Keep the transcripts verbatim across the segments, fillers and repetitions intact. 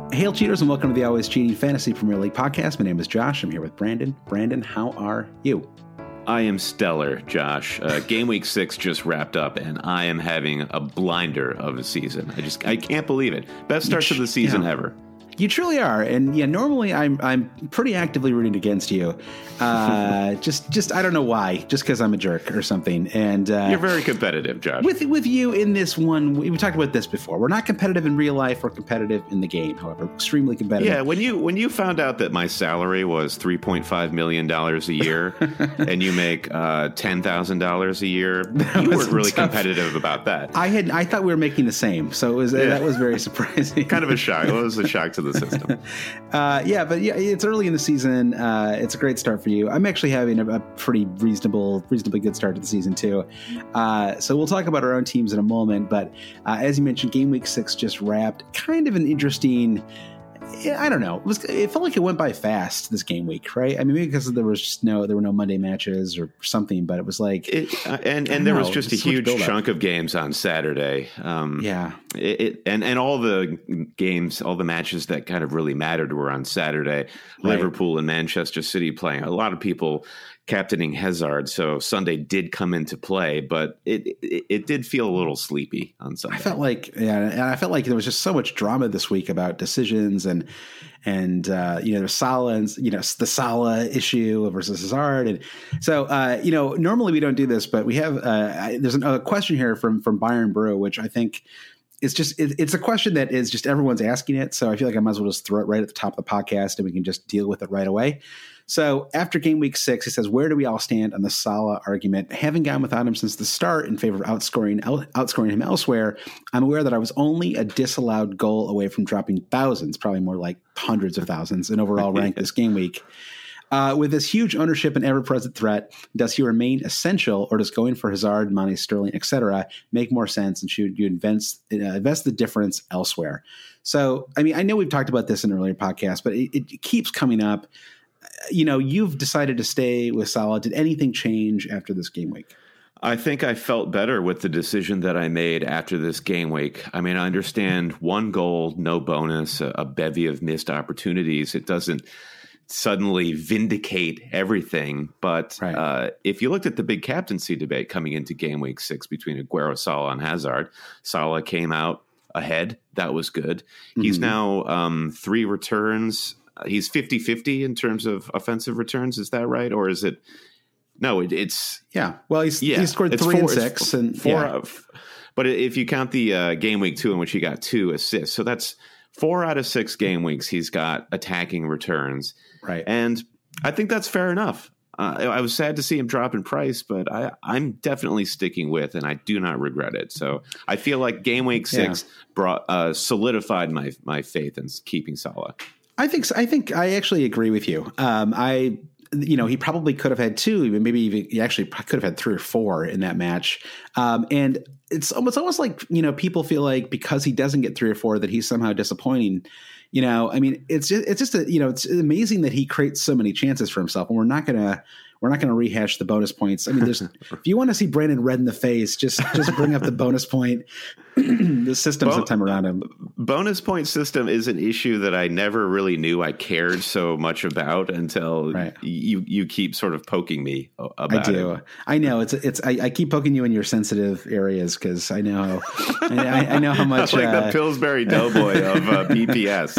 Hail cheaters and welcome to the Always Cheating Fantasy Premier League podcast. My name is Josh. I'm here with Brandon. Brandon, how are you? I am stellar, Josh. Uh, game week six just wrapped up, and I am having a blinder of a season. I just I can't believe it. Best start to the season yeah. ever. You truly are, and yeah. Normally, I'm I'm pretty actively rooting against you. Uh, just just I don't know why. Just because I'm a jerk or something. And uh, you're very competitive, Josh. With with you in this one, we, we talked about this before. We're not competitive in real life. We're competitive in the game. However, extremely competitive. Yeah. When you when you found out that my salary was three point five million dollars a year, and you make uh, ten thousand dollars a year, you weren't really tough. competitive about that. I had I thought we were making the same, so it was yeah. that was very surprising. Kind of a shock. It was a shock to the system. uh, yeah, but yeah, it's early in the season. Uh, it's a great start for you. I'm actually having a, a pretty reasonable, reasonably good start to the season too. Uh, so we'll talk about our own teams in a moment. But uh, as you mentioned, game week six just wrapped. Kind of an interesting. I don't know. It, was, it felt like it went by fast this game week, right? I mean, maybe because there was just no, there were no Monday matches or something, but it was like, it, uh, and and there know, was just a huge chunk of games on Saturday. Um, yeah, it, it and and all the games, all the matches that kind of really mattered were on Saturday. Right. Liverpool and Manchester City playing. A lot of people captaining Hazard, so Sunday did come into play, but it, it it did feel a little sleepy on Sunday. I felt like, yeah, and I felt like there was just so much drama this week about decisions and and uh, you know, there's Salah and you know the Salah issue versus Hazard, and so uh, you know normally we don't do this, but we have uh, I, there's an, a question here from from Byron Brew, which I think. It's just it, it's a question that is just everyone's asking it, so I feel like I might as well just throw it right at the top of the podcast, and we can just deal with it right away. So after game week six, he says, where do we all stand on the Salah argument? Having gone without him since the start in favor of outscoring out, outscoring him elsewhere, I'm aware that I was only a disallowed goal away from dropping thousands, probably more like hundreds of thousands in overall rank this game week. Uh, with this huge ownership and ever-present threat, does he remain essential, or does going for Hazard, Mane, Sterling, et cetera make more sense, and should you invest, uh, invest the difference elsewhere? So, I mean, I know we've talked about this in earlier podcasts, but it, it keeps coming up. You know, you've decided to stay with Salah. Did anything change after this game week? I think I felt better with the decision that I made after this game week. I mean, I understand one goal, no bonus, a, a bevy of missed opportunities. It doesn't suddenly vindicate everything. But right. uh, if you looked at the big captaincy debate coming into game week six between Aguero, Salah, and Hazard, Salah came out ahead. That was good. Mm-hmm. He's now um, three returns. He's fifty-fifty in terms of offensive returns. Is that right? Or is it? No, it, it's. Yeah. Well, he's, yeah, he scored three four, and six. and four. Yeah. Of, but if you count the uh, game week two in which he got two assists, so that's four out of six game weeks he's got attacking returns. Right. And I think that's fair enough. Uh, I was sad to see him drop in price, but I, I'm definitely sticking with, and I do not regret it. So I feel like game week six yeah. brought uh, solidified my my faith in keeping Salah. I think I think I actually agree with you. Um, I, you know, he probably could have had two, even maybe even he actually could have had three or four in that match. Um, and it's almost almost like, you know, people feel like because he doesn't get three or four that he's somehow disappointing. You know, I mean, it's just, it's just a, you know, it's amazing that he creates so many chances for himself, and we're not gonna we're not gonna rehash the bonus points. I mean, there's if you want to see Brandon red in the face, just just bring up the bonus point. The system bon- sometime around him. Bonus point system is an issue that I never really knew I cared so much about until right. you you keep sort of poking me about I do. it. I know it's it's. I, I keep poking you in your sensitive areas because I know I, I know how much like uh, the Pillsbury Doughboy of uh, B P S.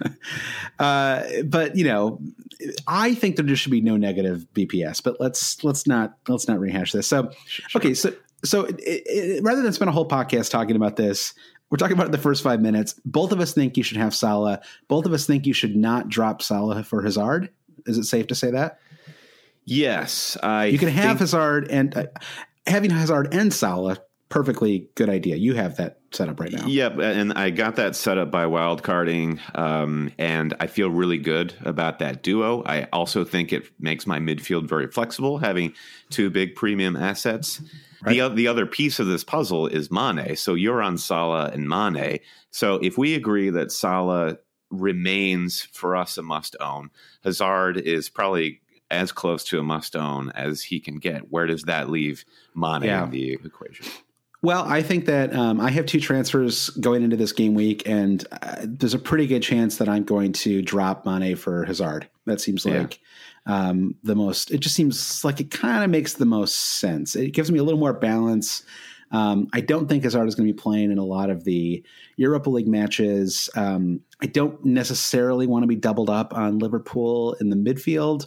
uh, but you know, I think that there should be no negative B P S. But let's let's not let's not rehash this. So sure. okay, so. So it, it, rather than spend a whole podcast talking about this, we're talking about it in the first five minutes. Both of us think you should have Salah. Both of us think you should not drop Salah for Hazard. Is it safe to say that? Yes. I you can have think- Hazard and uh, having Hazard and Salah, perfectly good idea. You have that set up right now. Yep, and I got that set up by wildcarding, um, and I feel really good about that duo. I also think it makes my midfield very flexible, having two big premium assets. Right. The, the other piece of this puzzle is Mane. So you're on Salah and Mane. So if we agree that Salah remains for us a must own, Hazard is probably as close to a must own as he can get. Where does that leave Mane yeah. in the equation? Well, I think that um, I have two transfers going into this game week, and uh, there's a pretty good chance that I'm going to drop Mane for Hazard. That seems like yeah. um, the most – it just seems like it kind of makes the most sense. It gives me a little more balance. Um, I don't think Hazard is going to be playing in a lot of the Europa League matches. Um, I don't necessarily want to be doubled up on Liverpool in the midfield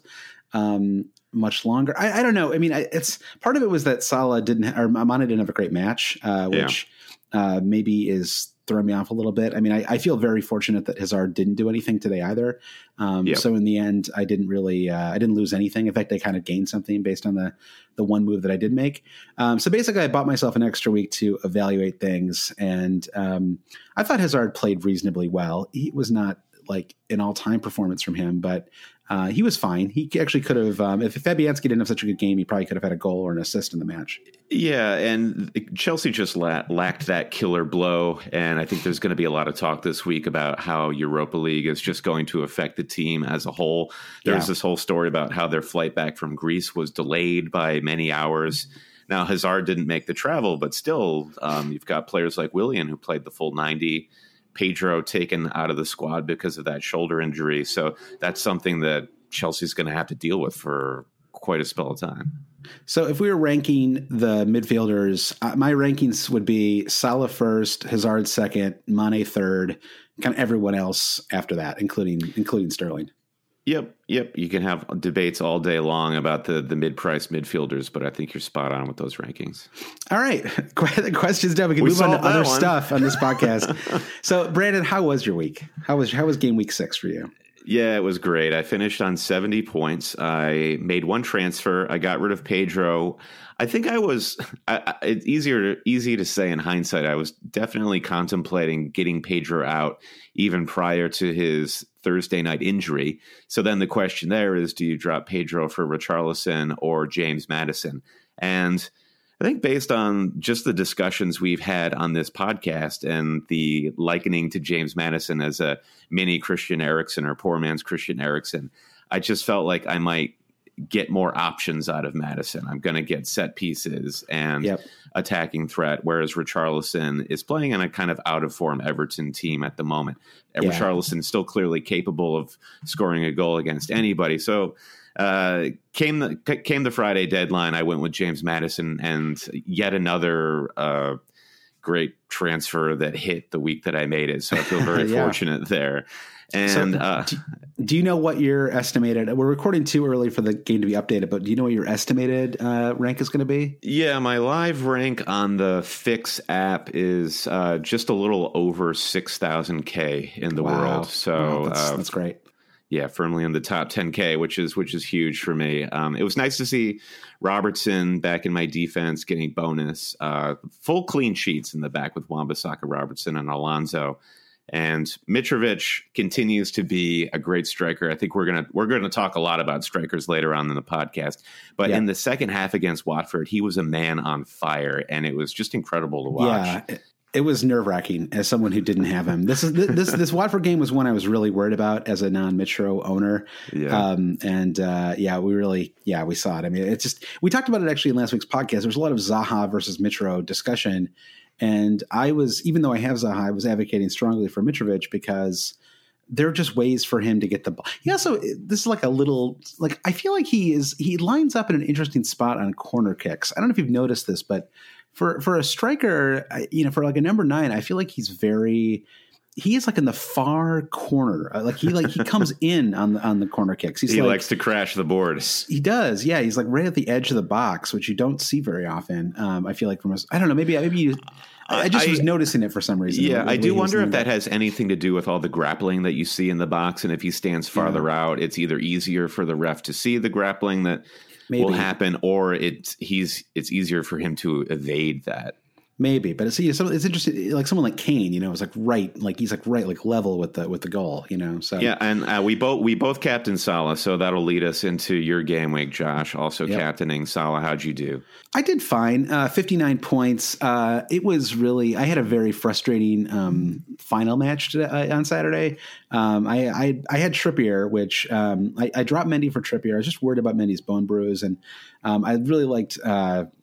um, much longer. I, I don't know. I mean, I, it's part of it was that Salah didn't, or Mane didn't have a great match, uh, which yeah. uh, maybe is throwing me off a little bit. I mean, I, I feel very fortunate that Hazard didn't do anything today either. Um, yep. So in the end, I didn't really, uh, I didn't lose anything. In fact, I kind of gained something based on the the one move that I did make. Um, so basically, I bought myself an extra week to evaluate things, and um, I thought Hazard played reasonably well. He was not like an all-time performance from him, but uh, he was fine. He actually could have, um, if Fabianski didn't have such a good game, he probably could have had a goal or an assist in the match. Yeah, and Chelsea just la- lacked that killer blow, and I think there's going to be a lot of talk this week about how Europa League is just going to affect the team as a whole. There's yeah. this whole story about how their flight back from Greece was delayed by many hours. Now, Hazard didn't make the travel, but still, um, you've got players like Willian who played the full ninety. Pedro taken out of the squad because of that shoulder injury. So that's something that Chelsea's going to have to deal with for quite a spell of time. So if we were ranking the midfielders, uh, my rankings would be Salah first, Hazard second, Mane third, kind of everyone else after that, including including Sterling. Yep, yep. You can have debates all day long about the the mid-price midfielders, but I think you're spot on with those rankings. All right. The question's done. We can we move on to other one. stuff on this podcast. So, Brandon, how was your week? How was how was game week six for you? Yeah, it was great. I finished on seventy points. I made one transfer. I got rid of Pedro. I think I was I, I, it's easier to, easy to say in hindsight. I was definitely contemplating getting Pedro out even prior to his Thursday night injury. So then the question there is, do you drop Pedro for Richarlison or James Maddison? And I think based on just the discussions we've had on this podcast and the likening to James Maddison as a mini Christian Eriksen or poor man's Christian Eriksen, I just felt like I might get more options out of Maddison. I'm going to get set pieces and yep. attacking threat, whereas Richarlison is playing in a kind of out of form Everton team at the moment. Yeah. Richarlison is still clearly capable of scoring a goal against anybody. So uh, came the came the Friday deadline. I went with James Maddison, and yet another uh, great transfer that hit the week that I made it. So I feel very yeah. fortunate there. And so, uh, do, do you know what your estimated? We're recording too early for the game to be updated, but do you know what your estimated uh, rank is going to be? Yeah, my live rank on the Fix app is uh, just a little over six thousand K in the wow. world. So wow, that's, uh, that's great. Yeah, firmly in the top ten K, which is which is huge for me. Um, it was nice to see Robertson back in my defense, getting bonus, uh, full clean sheets in the back with Wan-Bissaka, Robertson, and Alonso. And Mitrovic continues to be a great striker. I think we're gonna we're gonna talk a lot about strikers later on in the podcast. But yeah. in the second half against Watford, he was a man on fire, and it was just incredible to watch. Yeah, it, it was nerve wracking as someone who didn't have him. This is this this Watford game was one I was really worried about as a non-Mitro owner. Yeah. Um, and uh, yeah, we really yeah we saw it. I mean, it's just we talked about it actually in last week's podcast. There was a lot of Zaha versus Mitro discussion. And I was, even though I have Zaha, I was advocating strongly for Mitrovic because there are just ways for him to get the ball. He also, this is like a little, like, I feel like he is, he lines up in an interesting spot on corner kicks. I don't know if you've noticed this, but for, for a striker, you know, for like a number nine, I feel like he's very, he is like in the far corner. Like he, like he comes in on the, on the corner kicks. He's he like, likes to crash the board. He does. Yeah. He's like right at the edge of the box, which you don't see very often. Um, I feel like from us, I don't know, maybe, maybe you, I just I, was noticing it for some reason. Yeah, I do wonder if that has anything to do with all the grappling that you see in the box. And if he stands farther yeah. out, it's either easier for the ref to see the grappling that Maybe. will happen, or it's he's it's easier for him to evade that. Maybe, but it's, it's it's interesting. Like someone like Kane, you know, is like right, like he's like right, like level with the with the goal, you know. So yeah, and uh, we both we both captain Salah, so that'll lead us into your game week, Josh. Also yep. captaining Salah. How'd you do? I did fine. Uh, fifty-nine points. Uh, it was really. I had a very frustrating um, final match today, uh, on Saturday. Um, I, I I had Trippier, which um, I, I dropped Mendy for Trippier. I was just worried about Mendy's bone bruise, and um, I really liked. Uh,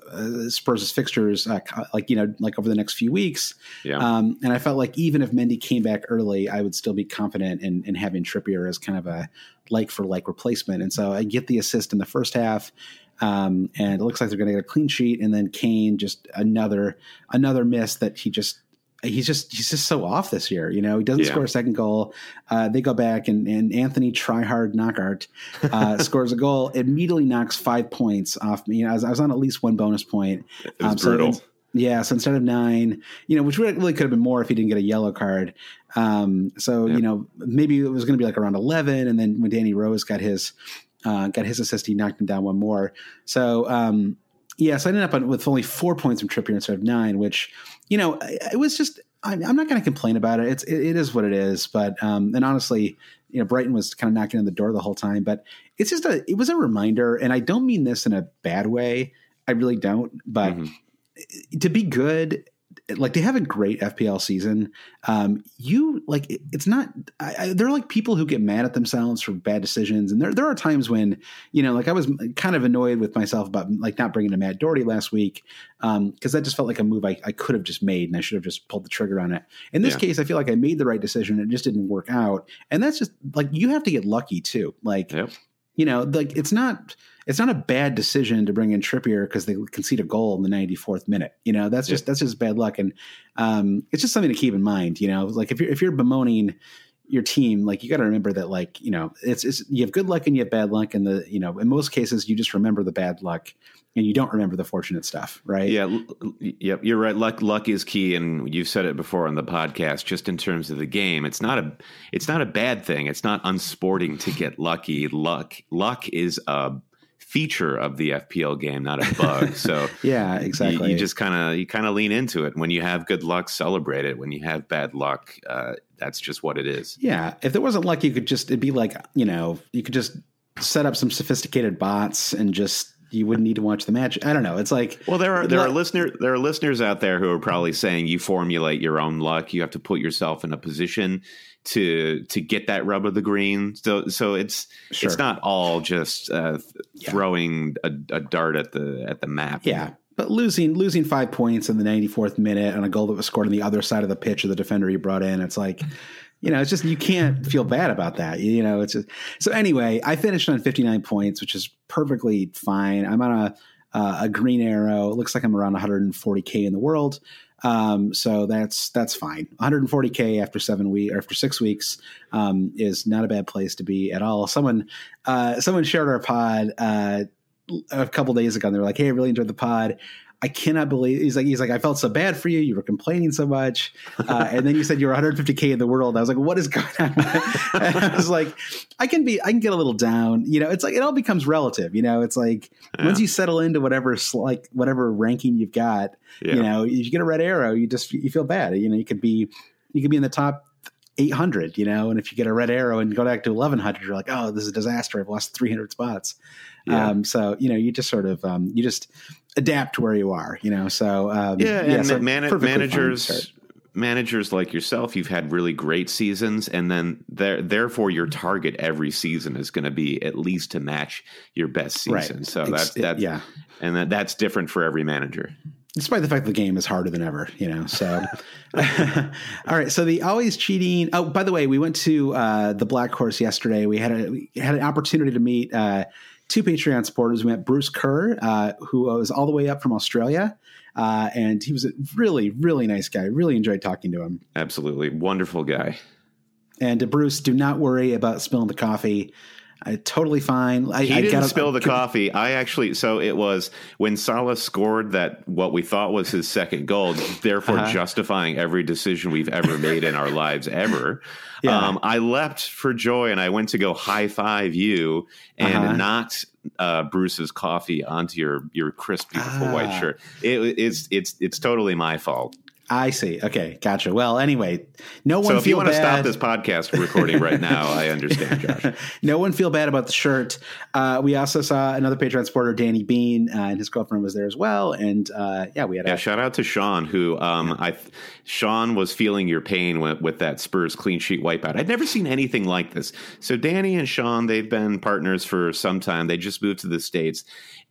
uh, Spurs' fixtures, uh, like, you know, like over the next few weeks. Yeah. Um, and I felt like even if Mendy came back early, I would still be confident in, in having Trippier as kind of a like for like replacement. And so I get the assist in the first half. Um, and it looks like they're going to get a clean sheet. And then Kane, just another, another miss that he just, he's just, he's just so off this year. You know, he doesn't yeah. score a second goal. Uh, they go back and, and Anthony Tryhard Knockaert, uh, scores a goal, immediately knocks five points off me. You know, I was, I was on at least one bonus point. It was um, brutal. So yeah. So instead of nine, you know, which really could have been more if he didn't get a yellow card. Um, so, yeah. you know, maybe it was going to be like around eleven. And then when Danny Rose got his, uh, got his assist, he knocked him down one more. So, um, yeah, so I ended up on, with only four points from Trippier instead of nine, which, you know, it was just, I'm, I'm not going to complain about it. It's, it, it is what it is. But, um, and honestly, you know, Brighton was kind of knocking on the door the whole time, but it's just a, it was a reminder. And I don't mean this in a bad way. I really don't. But mm-hmm. to be good, like, to have a great F P L season, um, you like it, it's not. I, I, there are like people who get mad at themselves for bad decisions, and there there are times when, you know, like I was kind of annoyed with myself about like not bringing to Matt Doherty last week because um, that just felt like a move I, I could have just made, and I should have just pulled the trigger on it. In this yeah. case, I feel like I made the right decision; it just didn't work out, and that's just like you have to get lucky too. Like, yep. you know, like it's not. It's not a bad decision to bring in Trippier because they concede a goal in the ninety-fourth minute. You know, that's just, yeah. that's just bad luck. And um, it's just something to keep in mind, you know, like if you're, if you're bemoaning your team, like you got to remember that, like, you know, it's, it's, you have good luck and you have bad luck. And the, you know, in most cases you just remember the bad luck and you don't remember the fortunate stuff. Right. Yeah. Yep. You're right. Luck, luck is key. And you've said it before on the podcast, just in terms of the game, it's not a, it's not a bad thing. It's not unsporting to get lucky. Luck, luck is a feature of the F P L game, not a bug. So yeah, exactly. You, you just kind of you kind of lean into it. When you have good luck, celebrate it. When you have bad luck, uh, that's just what it is. Yeah, if there wasn't luck, you could just it'd be like, you know, you could just set up some sophisticated bots and just you wouldn't need to watch the match. I don't know. It's like, well, there are there are listener there are listeners out there who are probably saying you formulate your own luck. You have to put yourself in a position to to get that rub of the green. So so it's sure. it's not all just uh, yeah. throwing a, a dart at the at the map. Yeah. But losing losing five points in the ninety-fourth minute on a goal that was scored on the other side of the pitch of the defender you brought in, it's like, you know, it's just, you can't feel bad about that. You know, it's just, so anyway, I finished on fifty-nine points, which is perfectly fine. I'm on a, uh, a green arrow. It looks like I'm around one hundred forty K in the world. Um, so that's, that's fine. one hundred forty K after seven weeks or after six weeks, um, is not a bad place to be at all. Someone, uh, someone shared our pod, uh, a couple days ago and they were like, "Hey, I really enjoyed the pod. I cannot believe," he's like, he's like, "I felt so bad for you. You were complaining so much." Uh, and then you said you were one hundred fifty K in the world. I was like, what is going on? And I was like, I can be, I can get a little down, you know, it's like, it all becomes relative, you know, it's like yeah. once you settle into whatever, like whatever ranking you've got, yeah. you know, if you get a red arrow, you just, you feel bad. You know, you could be, you could be in the top eight hundred, you know, and if you get a red arrow and go back to eleven hundred, you're like, oh, this is a disaster. I've lost three hundred spots. Yeah. Um, so, you know, you just sort of, um, you just adapt to where you are, you know? So, um, yeah. And yeah, so man- managers, managers like yourself, you've had really great seasons, and then there, therefore your target every season is going to be at least to match your best season. Right. So that's, that's, yeah. And that, that's different for every manager. Despite the fact the game is harder than ever, you know, so. All right. So the always cheating. Oh, by the way, we went to uh, the Black Horse yesterday. We had a, we had an opportunity to meet uh, two Patreon supporters. We met Bruce Kerr, uh, who was all the way up from Australia. Uh, and he was a really, really nice guy. Really enjoyed talking to him. Absolutely. Wonderful guy. And to Bruce, do not worry about spilling the coffee. Uh, totally fine. I, he I didn't gotta, spill the could, coffee. I actually, so it was when Salah scored that, what we thought was his second goal, therefore uh-huh. justifying every decision we've ever made in our lives ever. Yeah. Um, I leapt for joy and I went to go high five you and uh-huh. knocked uh, Bruce's coffee onto your, your crisp, beautiful ah. white shirt. It, it's, it's, it's totally my fault. I see. Okay, gotcha. Well, anyway, no one. So if feel you want bad. to stop this podcast recording right now, I understand, Josh. No one feel bad about the shirt. Uh, we also saw another Patreon supporter, Danny Bean, uh, and his girlfriend was there as well. And uh, yeah, we had. Yeah, a, shout out to Sean, who um, yeah. I Sean was feeling your pain with, with that Spurs clean sheet wipeout. I'd never seen anything like this. So Danny and Sean, they've been partners for some time. They just moved to the States.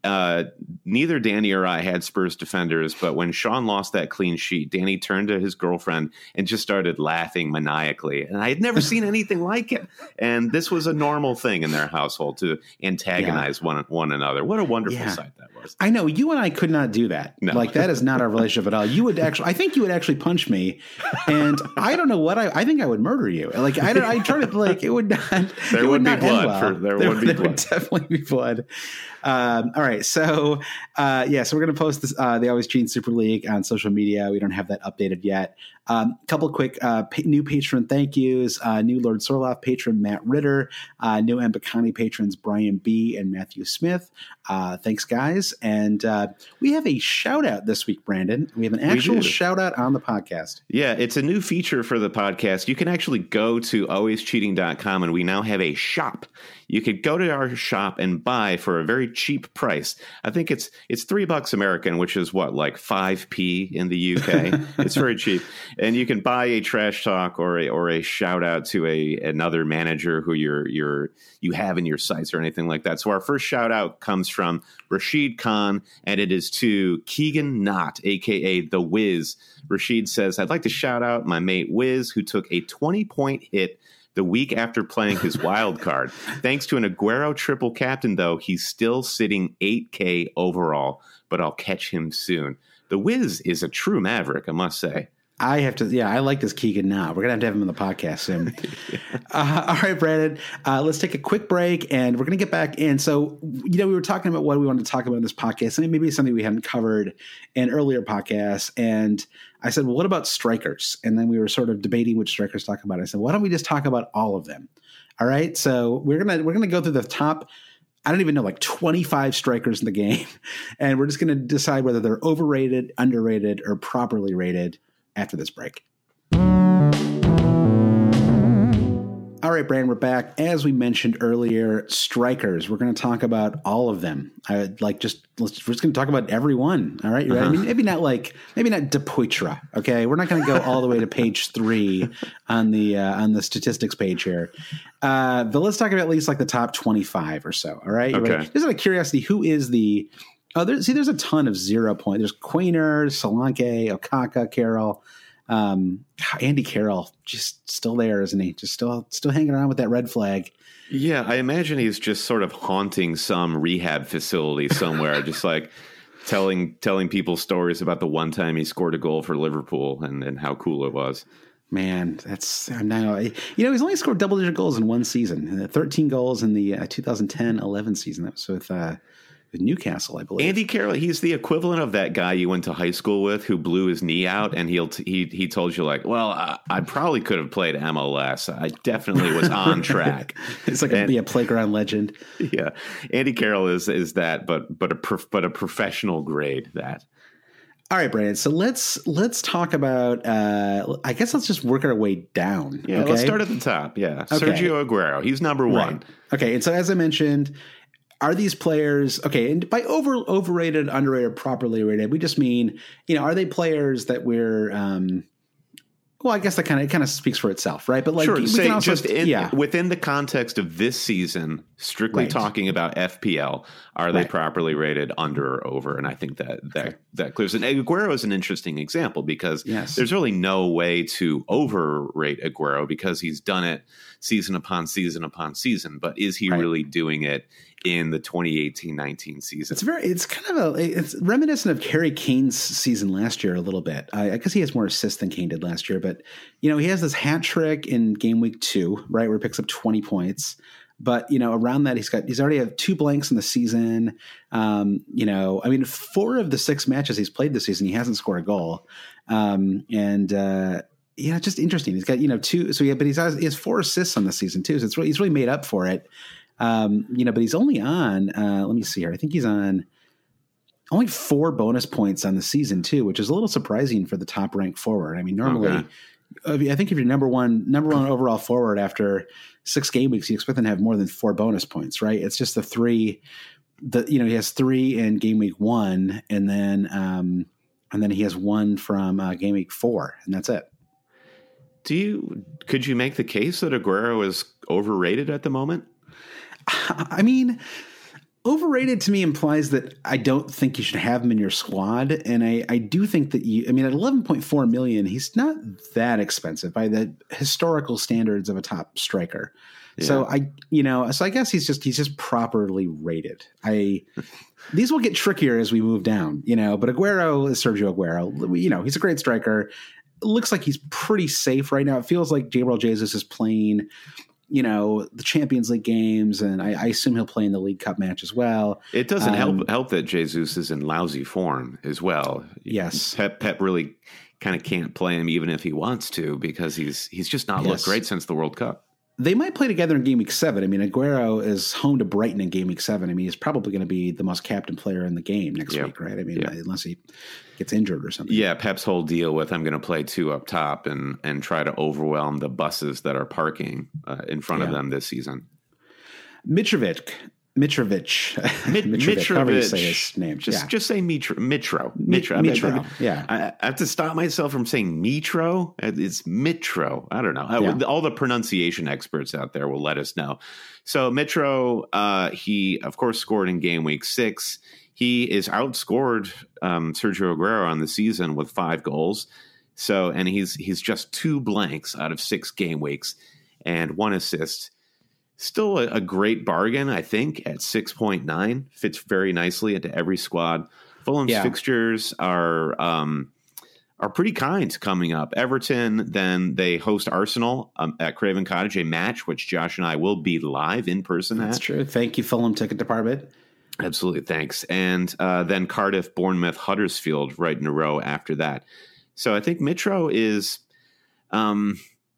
uh, neither Danny or I had Spurs defenders, but when Sean lost that clean sheet, Danny turned to his girlfriend and just started laughing maniacally. And I had never seen anything like it. And this was a normal thing in their household to antagonize yeah. one, one another. What a wonderful yeah. sight that was. I know. You and I could not do that. No. Like, that is not our relationship at all. You would actually, I think you would actually punch me. And I don't know what I, I think I would murder you. Like, I don't, I try to, like, it would not, there it would, would be not blood. Well. For, there, there would be there blood. would definitely be blood. Um, all right. So, uh, yeah, so we're going to post this, uh, the Always Cheating Super League on social media. We don't have that updated yet. A um, couple quick uh, pa- new patron thank yous. Uh, new Lord Sorloff patron Matt Ritter. Uh, new Mbakani patrons Brian B. and Matthew Smith. Uh, thanks, guys. And uh, we have a shout out this week, Brandon. We have an actual shout out on the podcast. Yeah, it's a new feature for the podcast. You can actually go to always cheating dot com and we now have a shop. You could go to our shop and buy for a very cheap price. I think it's it's three bucks American, which is what, like five p in the U K. It's very cheap, and you can buy a trash talk or a or a shout out to a another manager who you're you're you have in your sites or anything like that. So our first shout out comes from Rashid Khan, and it is to Keegan Knott, aka The Wiz. Rashid says, "I'd like to shout out my mate Wiz, who took a twenty point hit the week after playing his wild card. Thanks to an Aguero triple captain, though, he's still sitting eight K overall, but I'll catch him soon." The Wiz is a true maverick, I must say. I have to, yeah, I like this Keegan now. We're going to have to have him on the podcast soon. uh, all right, Brandon, uh, let's take a quick break and we're going to get back in. So, you know, we were talking about what we wanted to talk about in this podcast, and maybe something we hadn't covered in earlier podcasts. And I said, well, what about strikers? And then we were sort of debating which strikers to talk about. I said, why don't we just talk about all of them? All right. So we're going to, we're going to go through the top, I don't even know, like twenty-five strikers in the game. And we're just going to decide whether they're overrated, underrated, or properly rated after this break. All right, Brandon, we're back. As we mentioned earlier, strikers. We're going to talk about all of them. I like just let's we're just going to talk about every one. All right, you uh-huh. ready? I mean, maybe not like maybe not De Poitre. Okay, we're not going to go all the way to page three on the uh, on the statistics page here. Uh, but let's talk about at least like the top twenty-five or so. All right, okay. Ready? Just out of curiosity, who is the Oh, there's, see, there's a ton of zero point. There's Quainer, Solanke, Okaka, Carroll, um, Andy Carroll, just still there, isn't he? Just still, still hanging around with that red flag. Yeah, I imagine he's just sort of haunting some rehab facility somewhere, just like telling telling people stories about the one time he scored a goal for Liverpool and, and how cool it was. Man, that's now you know he's only scored double digit goals in one season, thirteen goals in the uh, twenty ten eleven season. That was with. Uh, Newcastle, I believe. Andy Carroll, he's the equivalent of that guy you went to high school with who blew his knee out, and he'll t- he he told you like, well, I, I probably could have played M L S. I definitely was on track. It's like and, a, be a playground legend. Yeah, Andy Carroll is is that, but but a prof, but a professional grade that. All right, Brandon. So let's let's talk about. Uh, I guess let's just work our way down. Yeah, okay? Let's start at the top. Yeah, okay. Sergio Aguero. He's number one. Right. Okay, and so as I mentioned. Are these players okay? And by over overrated, underrated, properly rated, we just mean you know, are they players that we're um, well, I guess that kind of it kind of speaks for itself, right? But like, sure, we say can also, just in, yeah. within the context of this season, strictly right. talking about F P L, are they right. properly rated under or over? And I think that that okay. that clears. And Aguero is an interesting example because yes. there's really no way to overrate Aguero because he's done it season upon season upon season. But is he right. really doing it in the twenty eighteen nineteen season? It's very, it's kind of a, it's reminiscent of Harry Kane's season last year a little bit. I, I guess he has more assists than Kane did last year, but you know, he has this hat trick in game week two, right? Where he picks up twenty points. But, you know, around that, he's got, he's already have two blanks in the season. Um, you know, I mean, four of the six matches he's played this season, he hasn't scored a goal. Um, and, uh, yeah, just interesting. He's got, you know, two, so yeah, but he's, he has four assists on the season too. So it's really, he's really made up for it. Um, you know, but he's only on, uh, let me see here. I think he's on only four bonus points on the season too, which is a little surprising for the top ranked forward. I mean, normally okay. I think if you're number one, number one overall forward after six game weeks, you expect them to have more than four bonus points, right? It's just the three, the, you know, he has three in game week one and then, um, and then he has one from uh, game week four and that's it. Do you, could you make the case that Aguero is overrated at the moment? I mean, Overrated to me implies that I don't think you should have him in your squad. And I, I do think that you, I mean, at eleven point four million, he's not that expensive by the historical standards of a top striker. Yeah. So I, you know, so I guess he's just, he's just properly rated. I, these will get trickier as we move down, you know, but Aguero is Sergio Aguero. You know, he's a great striker. It looks like he's pretty safe right now. It feels like Gabriel Jesus is playing, you know, the Champions League games, and I, I assume he'll play in the League Cup match as well. It doesn't um, help help that Jesus is in lousy form as well. Yes, Pep Pep really kind of can't play him even if he wants to, because he's he's just not yes. looked great since the World Cup. They might play together in game week seven. I mean, Aguero is home to Brighton in game week seven. I mean, he's probably going to be the most captain player in the game next yep. week, right? I mean, yep. unless he gets injured or something. Yeah, Pep's whole deal with I'm going to play two up top and and try to overwhelm the buses that are parking uh, in front yeah. of them this season. Mitrovic. Mitrovic. Mit- Mitrovic. However you say his name. Just, yeah. just say Mitro. Mitro. Mitro. Mitro. I mean, yeah. I, I have to stop myself from saying Mitro. It's Mitro. I don't know. Yeah. All the pronunciation experts out there will let us know. So Mitro, uh, he, of course, scored in game week six. He is outscored um, Sergio Aguero on the season with five goals. So, and he's he's just two blanks out of six game weeks and one assist. Still a, a great bargain, I think, at six point nine. Fits very nicely into every squad. Fulham's yeah. fixtures are um, are pretty kind coming up. Everton, then they host Arsenal um, at Craven Cottage, a match which Josh and I will be live in person at. That's true. Thank you, Fulham Ticket Department. Absolutely, thanks. And uh, then Cardiff, Bournemouth, Huddersfield right in a row after that. So I think Mitro is... Um,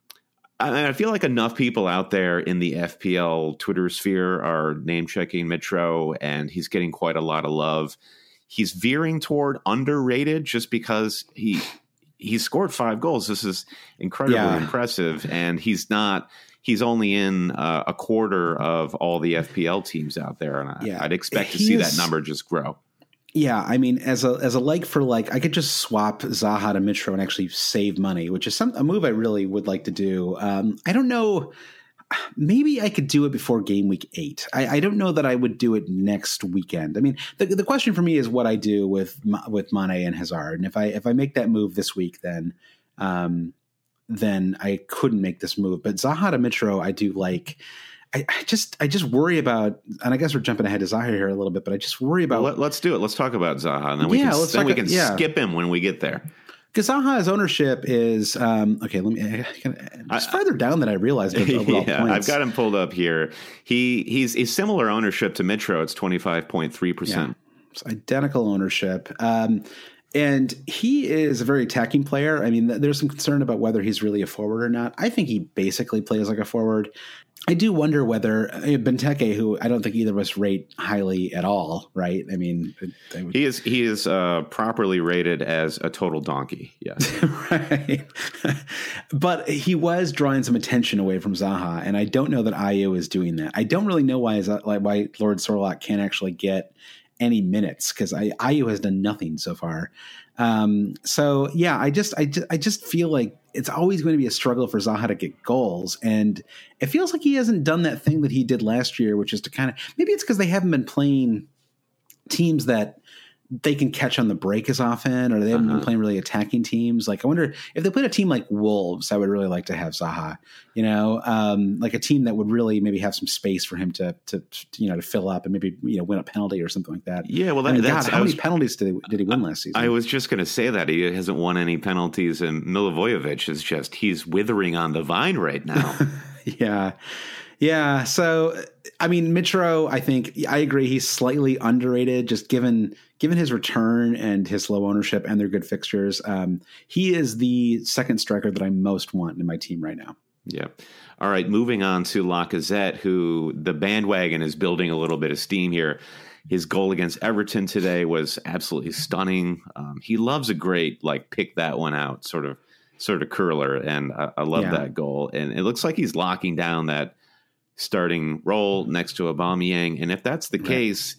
I feel like enough people out there in the F P L Twitter sphere are name-checking Mitro, and he's getting quite a lot of love. He's veering toward underrated just because he he scored five goals. This is incredibly yeah. impressive, and he's not. He's only in uh, a quarter of all the F P L teams out there, and I, yeah. I'd expect to see that number just grow. Yeah, I mean, as a as a like for like, I could just swap Zaha to Mitro and actually save money, which is some a move I really would like to do. Um, I don't know. Maybe I could do it before game week eight. I, I don't know that I would do it next weekend. I mean, the the question for me is what I do with with Mane and Hazard, and if I if I make that move this week, then um, then I couldn't make this move. But Zaha to Mitro, I do like. I, I just I just worry about, and I guess we're jumping ahead to Zaha here a little bit, but I just worry about. Well, let, let's do it. Let's talk about Zaha, and then we yeah, can, then we can yeah. skip him when we get there. Because Zaha's ownership is um, okay. Let me. I, I, it's farther down than I realized. Overall yeah, points. I've got him pulled up here. He he's a similar ownership to Mitro. It's twenty five point three percent. It's identical ownership. Um, And he is a very attacking player. I mean, there's some concern about whether he's really a forward or not. I think he basically plays like a forward. I do wonder whether uh, Benteke, who I don't think either of us rate highly at all, right? I mean, would, he is he is uh, properly rated as a total donkey. Yes, right. But he was drawing some attention away from Zaha, and I don't know that Ayew is doing that. I don't really know why is that, like why Lord Sorlock can't actually get any minutes, because Ayew has done nothing so far. Um, so yeah, I just, I just, I just feel like it's always going to be a struggle for Zaha to get goals. And it feels like he hasn't done that thing that he did last year, which is to kind of, maybe it's because they haven't been playing teams that they can catch on the break as often, or they haven't uh-huh. been playing really attacking teams. Like I wonder if they played a team like Wolves, I would really like to have Zaha, you know, um, like a team that would really maybe have some space for him to, to, you know, to fill up and maybe, you know, win a penalty or something like that. Yeah. Well, that, I mean, that's, God, how I many was, penalties did he, did he win last season? I was just going to say that he hasn't won any penalties, and Milivojevic is just, he's withering on the vine right now. yeah. Yeah. So, I mean, Mitro, I think I agree. He's slightly underrated, just given given his return and his low ownership and their good fixtures. Um, he is the second striker that I most want in my team right now. Yeah. All right. Moving on to Lacazette, who the bandwagon is building a little bit of steam here. His goal against Everton today was absolutely stunning. Um, he loves a great, like, pick that one out sort of sort of curler. And I, I love yeah. that goal. And it looks like he's locking down that starting role next to Aubameyang. And if that's the right. case,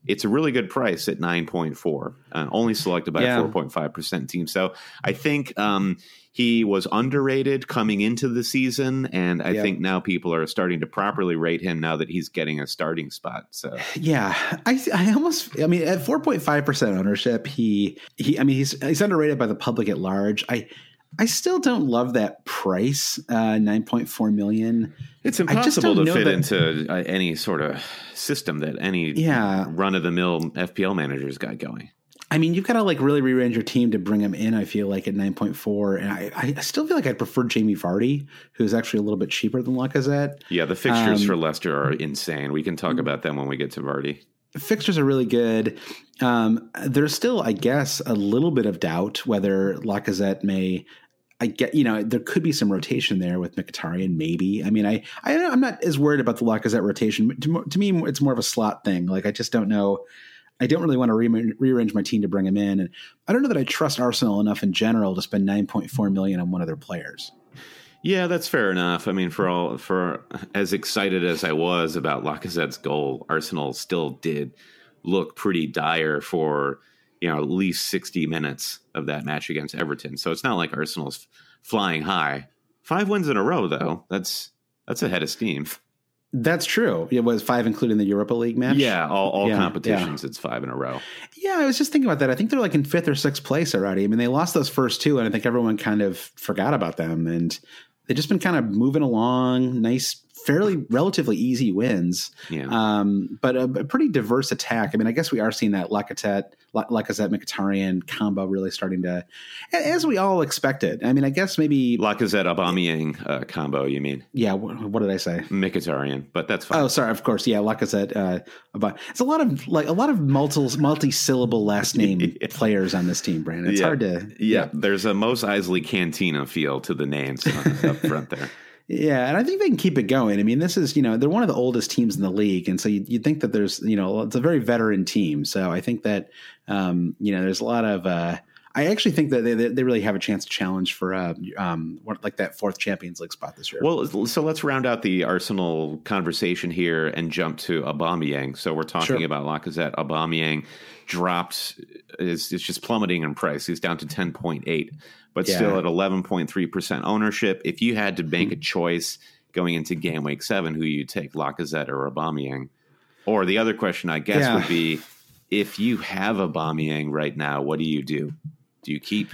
it's a really good price at nine point four, uh, only selected by Yeah. a four point five percent team. So I think um, he was underrated coming into the season, and I Yeah. think now people are starting to properly rate him now that he's getting a starting spot. So Yeah, I I almost I mean at four point five percent ownership, he he I mean he's he's underrated by the public at large. I I still don't love that price, uh, nine point four million. it's I just impossible don't to know fit that- into uh, any sort of system that any Yeah. run of the mill F P L manager's got going. I mean, you've got to like really rearrange your team to bring him in. I feel like at nine point four, and I, I still feel like I'd prefer Jamie Vardy, who's actually a little bit cheaper than Lacazette. Yeah, the fixtures Um, for Leicester are insane. We can talk about them when we get to Vardy. Fixtures are really good. Um, there's still, I guess, a little bit of doubt whether Lacazette may. I get, you know, there could be some rotation there with Mkhitaryan, maybe. I mean, I, I I'm not as worried about the Lacazette rotation. To, to me, it's more of a slot thing. Like, I just don't know. I don't really want to re- rearrange my team to bring him in, and I don't know that I trust Arsenal enough in general to spend nine point four million on one of their players. Yeah, that's fair enough. I mean, for all for as excited as I was about Lacazette's goal, Arsenal still did look pretty dire for, you know, at least sixty minutes of that match against Everton. So it's not like Arsenal's flying high. Five wins in a row, though. That's that's ahead of steam. That's true. It was five, including the Europa League match. Yeah, all, all Yeah, competitions, it's five in a row. Yeah, I was just thinking about that. I think they're like in fifth or sixth place already. I mean, they lost those first two, and I think everyone kind of forgot about them. And they've just been kind of moving along, nice, fairly relatively easy wins. Yeah. Um, but a, a pretty diverse attack. I mean, I guess we are seeing that Lacazette, La- Lacazette Mkhitaryan combo really starting to, as we all expected. I mean, I guess maybe, Lacazette Aubameyang uh, combo, you mean? yeah. What, what did I say? Mkhitaryan, but that's fine. Oh, sorry. Of course, yeah. Lacazette. Uh, about it's a lot of like a lot of multi multi syllable last name Yeah. players on this team, Brandon. It's Yeah. hard to. Yeah, there's a Mos Eisley Cantina feel to the names uh, up front there. Yeah, and I think they can keep it going. I mean, this is, you know, they're one of the oldest teams in the league. And so you, you'd think that there's, you know, it's a very veteran team. So I think that, um, you know, there's a lot of, uh, I actually think that they, they really have a chance to challenge for, uh, um, what, like that fourth Champions League spot this year. Well, so let's round out the Arsenal conversation here and jump to Aubameyang. So we're talking Sure. about Lacazette. Aubameyang dropped, is, is just plummeting in price. He's down to ten point eight, but Yeah. still at eleven point three percent ownership. If you had to make a choice going into game week seven, who you take, Lacazette or Aubameyang? Or the other question, I guess, Yeah. would be, if you have Aubameyang right now, what do you do? Do you keep?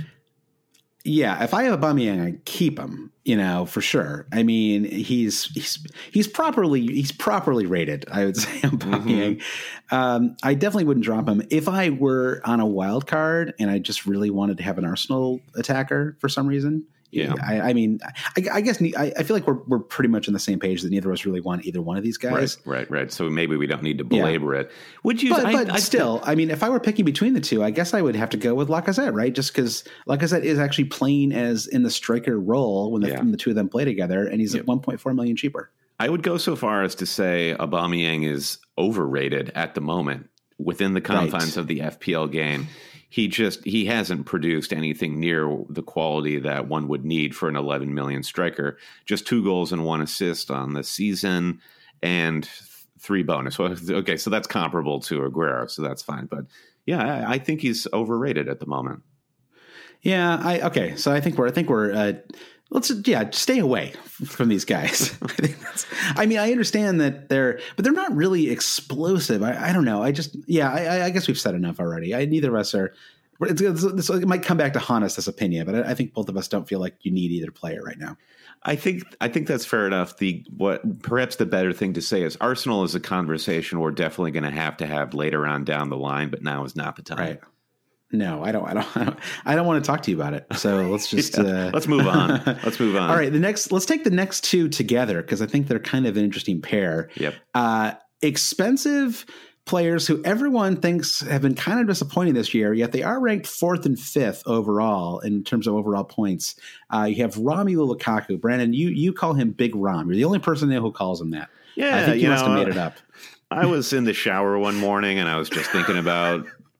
Yeah, if I have Aubameyang, I keep him. You know, for sure. I mean, he's he's he's properly he's properly rated. I would say Aubameyang. Mm-hmm. Um, I definitely wouldn't drop him if I were on a wild card and I just really wanted to have an Arsenal attacker for some reason. Yeah, I, I mean, I, I guess I, I feel like we're we're pretty much on the same page that neither of us really want either one of these guys. Right, right, right. So maybe we don't need to belabor Yeah. it. Would you? But, I, but I, still, I mean, if I were picking between the two, I guess I would have to go with Lacazette, right? Just because Lacazette is actually playing as in the striker role when the, Yeah. when the two of them play together, and he's Yep. at one point four million cheaper. I would go so far as to say Aubameyang is overrated at the moment within the confines Right. of the F P L game. He just he hasn't produced anything near the quality that one would need for an eleven million striker. Just two goals and one assist on the season, and three bonus. Well, okay, so that's comparable to Aguero, so that's fine. But yeah, I, I think he's overrated at the moment. Yeah, I okay. So I think we're I think we're uh, let's yeah stay away from these guys. I think that's. I mean, I understand that they're, but they're not really explosive. I, I don't know. I just yeah. I, I guess we've said enough already. I, neither of us are. It's, it's, it's, it might come back to haunt us, this opinion, but I, I think both of us don't feel like you need either player right now. I think I think that's fair enough. The what perhaps the better thing to say is Arsenal is a conversation we're definitely going to have to have later on down the line, but now is not the time. Right. No, I don't. I don't. I don't, I don't want to talk to you about it. So let's just Yeah. uh, let's move on. Let's move on. All right, the next. Let's take the next two together because I think they're kind of an interesting pair. Yep. Uh, expensive players who everyone thinks have been kind of disappointing this year, yet they are ranked fourth and fifth overall in terms of overall points. Uh, you have Romelu Lukaku. Brandon, you you call him Big Rom. You're the only person there who calls him that. Yeah, I think you, you must know, have made it up. I was in the shower one morning and I was just thinking about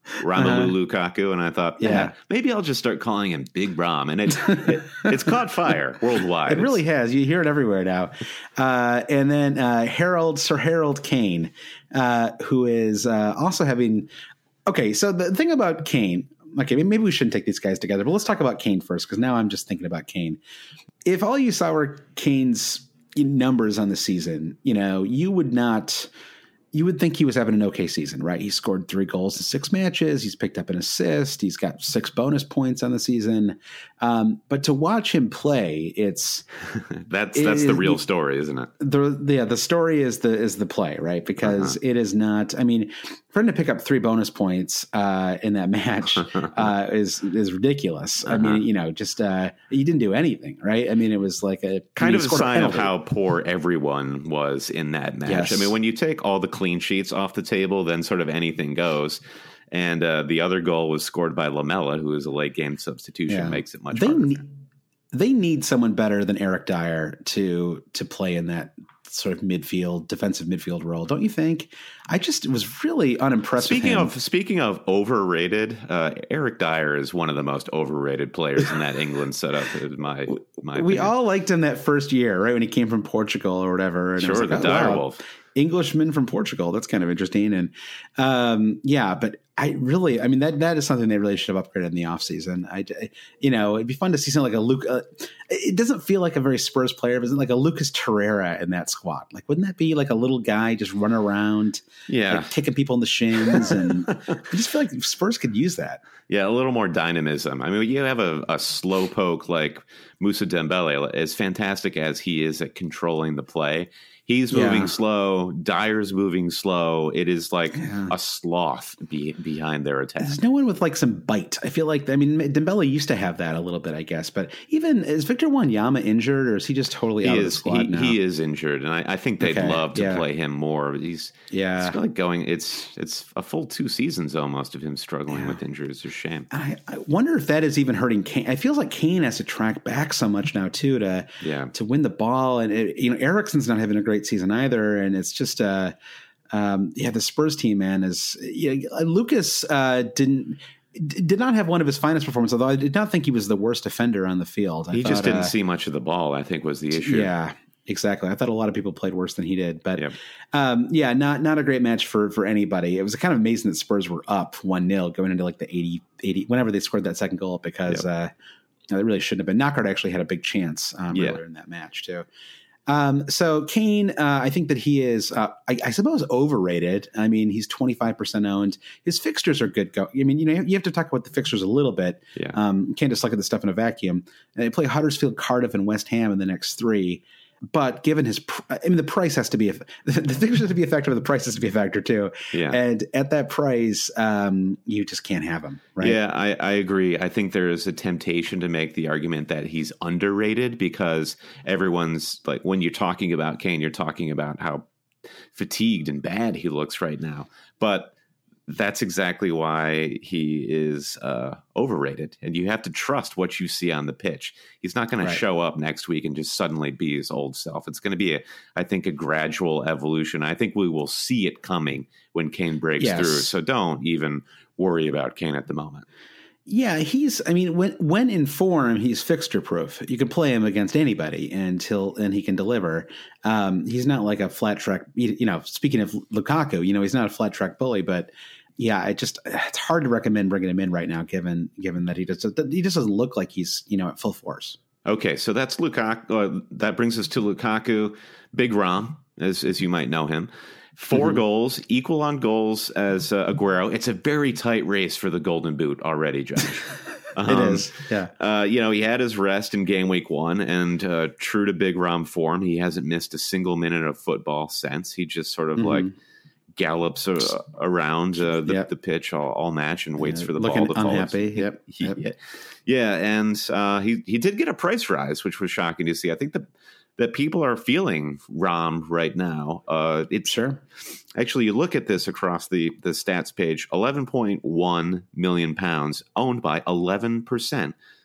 Romelu uh, Lukaku, and I thought, yeah, yeah, maybe I'll just start calling him Big Rom, and it, it it's caught fire worldwide. It really has. You hear it everywhere now. Uh, and then uh, Harold, Sir Harold Kane, uh, who is uh, also having. Okay, so the thing about Kane. Okay, maybe we shouldn't take these guys together, but let's talk about Kane first, because now I'm just thinking about Kane. If all you saw were Kane's numbers on the season, you know, you would not. You would think he was having an okay season, right? He scored three goals in six matches. He's picked up an assist. He's got six bonus points on the season. Um, but to watch him play, it's that's it that's is, the real story, isn't it? The yeah, the story is the is the play, right? Because uh-huh. it is not. I mean, for him to pick up three bonus points uh, in that match uh, is is ridiculous. Uh-huh. I mean, you know, just uh, he didn't do anything, right? I mean, it was like a kind I mean, of a sign of how poor everyone was in that match. Yes. I mean, when you take all the clean sheets off the table, then sort of anything goes. And uh, the other goal was scored by Lamela, who is a late game substitution, yeah. makes it much they harder. Ne- they need someone better than Eric Dyer to to play in that sort of midfield, defensive midfield role, don't you think? I just was really unimpressed speaking with him. Of, speaking of overrated, uh, Eric Dyer is one of the most overrated players in that England setup, in my, my We opinion. all liked him that first year, right, when he came from Portugal or whatever. And sure, like, the oh, Dyer wow. Wolf. Englishman from Portugal. That's kind of interesting. And um, yeah, but I really, I mean, that that is something they really should have upgraded in the offseason. I, you know, it'd be fun to see something like a Luke. Uh, it doesn't feel like a very Spurs player, but it's like a Lucas Torreira in that squad. Like, wouldn't that be like a little guy just running around, yeah, like, kicking people in the shins? And I just feel like Spurs could use that. Yeah, a little more dynamism. I mean, you have a, a slowpoke like Moussa Dembele, as fantastic as he is at controlling the play. He's moving yeah. slow. Dyer's moving slow. It is like yeah. a sloth be, behind their attack. There's no one with like some bite. I feel like, I mean, Dembele used to have that a little bit, I guess. But even, is Victor Wanyama injured, or is he just totally he out is, of the squad he, now? He is injured, and I, I think they'd okay. love to yeah. play him more. He's yeah, it's like going. It's it's a full two seasons almost of him struggling yeah. with injuries. It's a shame. I, I wonder if that is even hurting Kane. It feels like Kane has to track back so much now too to yeah. to win the ball, and it, you know, Eriksen's not having a great season either. And it's just, uh, um, yeah, the Spurs team, man, is yeah, Lucas uh, didn't did not have one of his finest performances. Although I did not think he was the worst defender on the field. I he thought, just didn't uh, see much of the ball, I think, was the issue. Yeah, exactly. I thought a lot of people played worse than he did, but yep. um, yeah, not not a great match for for anybody. It was kind of amazing that Spurs were up one nil going into like the eighty, eighty whenever they scored that second goal, because yep. uh, they really shouldn't have been. Knockaert actually had a big chance um, yeah. earlier in that match too. Um, so Kane, uh, I think that he is, uh, I, I suppose, overrated. I mean, he's twenty-five percent owned. His fixtures are good. Go- I mean, you know, you have to talk about the fixtures a little bit. Yeah. Um, you can't just look at the stuff in a vacuum. And they play Huddersfield, Cardiff, and West Ham in the next three. But given his, pr- I mean, the price has to be, a, the fixtures has to be a factor, the price has to be a factor too. Yeah. And at that price, um, you just can't have him, right? Yeah, I, I agree. I think there is a temptation to make the argument that he's underrated, because everyone's like, when you're talking about Kane, you're talking about how fatigued and bad he looks right now. But that's exactly why he is uh, overrated. And you have to trust what you see on the pitch. He's not going right. to show up next week and just suddenly be his old self. It's going to be, a, I think, a gradual evolution. I think we will see it coming when Kane breaks yes. through. So don't even worry about Kane at the moment. Yeah, he's, I mean, when when in form, he's fixture proof. You can play him against anybody and he'll, and he can deliver. Um, he's not like a flat track, you know, speaking of Lukaku, you know, he's not a flat track bully, but yeah, it just, it's hard to recommend bringing him in right now, given, given that he just, he just doesn't look like he's, you know, at full force. Okay. So that's Lukaku. Uh, that brings us to Lukaku, Big Rom, as, as you might know him. Four mm-hmm. goals, equal on goals as uh, Aguero. It's a very tight race for the Golden Boot already, Josh. Um, it is, yeah. Uh, you know, he had his rest in game week one, and uh, true to Big Rom form, he hasn't missed a single minute of football since. He just sort of mm-hmm. like gallops uh, around uh, the, yep. the pitch all, all match and waits yeah, for the looking ball to fall. Unhappy. Yep. He, yep. Yeah, yeah, and uh, he he did get a price rise, which was shocking to see. I think that that people are feeling Rom right now. Uh, it's sure. Actually, you look at this across the the stats page: eleven point one million pounds, owned by eleven percent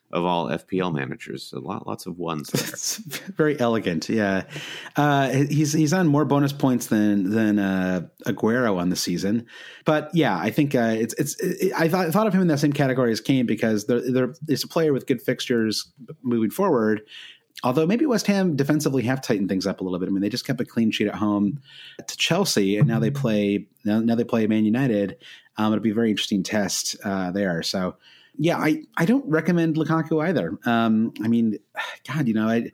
of all F P L managers. A lot, lots of ones there. It's very elegant. Yeah. Uh, he's, he's on more bonus points than, than, uh, Aguero on the season. But yeah, I think, uh, it's, it's, it, I thought, I thought of him in that same category as Kane because there, there is a player with good fixtures moving forward. Although maybe West Ham defensively have tightened things up a little bit. I mean, they just kept a clean sheet at home to Chelsea, and now they play now, now they play Man United. Um, it'll be a very interesting test uh, there. So, yeah, I, I don't recommend Lukaku either. Um, I mean, God, you know, I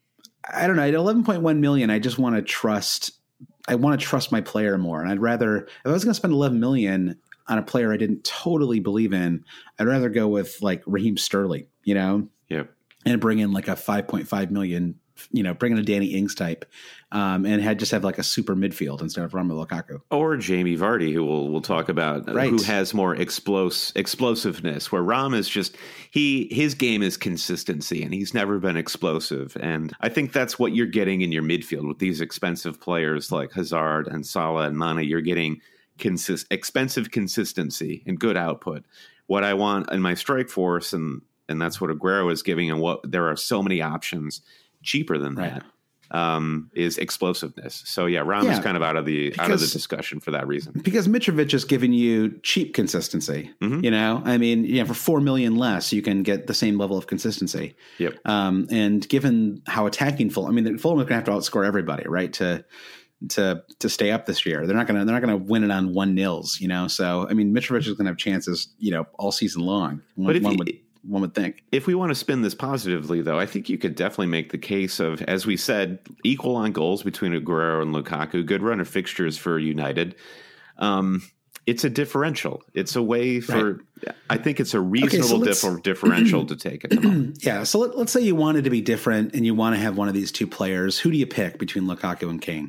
I don't know. At eleven point one million, I just want to trust. I want to trust my player more, and I'd rather if I was going to spend eleven million on a player I didn't totally believe in, I'd rather go with like Raheem Sterling. You know. Yep. And bring in like a five point five million, you know, bring in a Danny Ings type, um, and had just have like a super midfield instead of Romelu Lukaku or Jamie Vardy, who we'll we'll talk about, right. who has more explos explosiveness. Where Rom is just he his game is consistency, and he's never been explosive. And I think that's what you're getting in your midfield with these expensive players like Hazard and Salah and Mane. You're getting consist expensive consistency and good output. What I want in my strike force and And that's what Aguero is giving, and what there are so many options cheaper than right. that um, is explosiveness. So yeah, Rom yeah, is kind of out of the because, out of the discussion for that reason. Because Mitrovic is giving you cheap consistency. Mm-hmm. You know, I mean, yeah, for four million less, you can get the same level of consistency. Yep. Um, and given how attacking Fulham, I mean, Fulham is going to have to outscore everybody, right? To to to stay up this year, they're not going to they're not going to win it on one nils. You know, so I mean, Mitrovic is going to have chances, you know, all season long. One, but if one he, would. One would think. If we want to spin this positively, though, I think you could definitely make the case of, as we said, equal on goals between Aguero and Lukaku. Good run of fixtures for United. Um, it's a differential. It's a way for. Right. I think it's a reasonable okay, so differ, differential to take at the moment. Yeah. So let, let's say you wanted to be different and you want to have one of these two players. Who do you pick between Lukaku and Kane?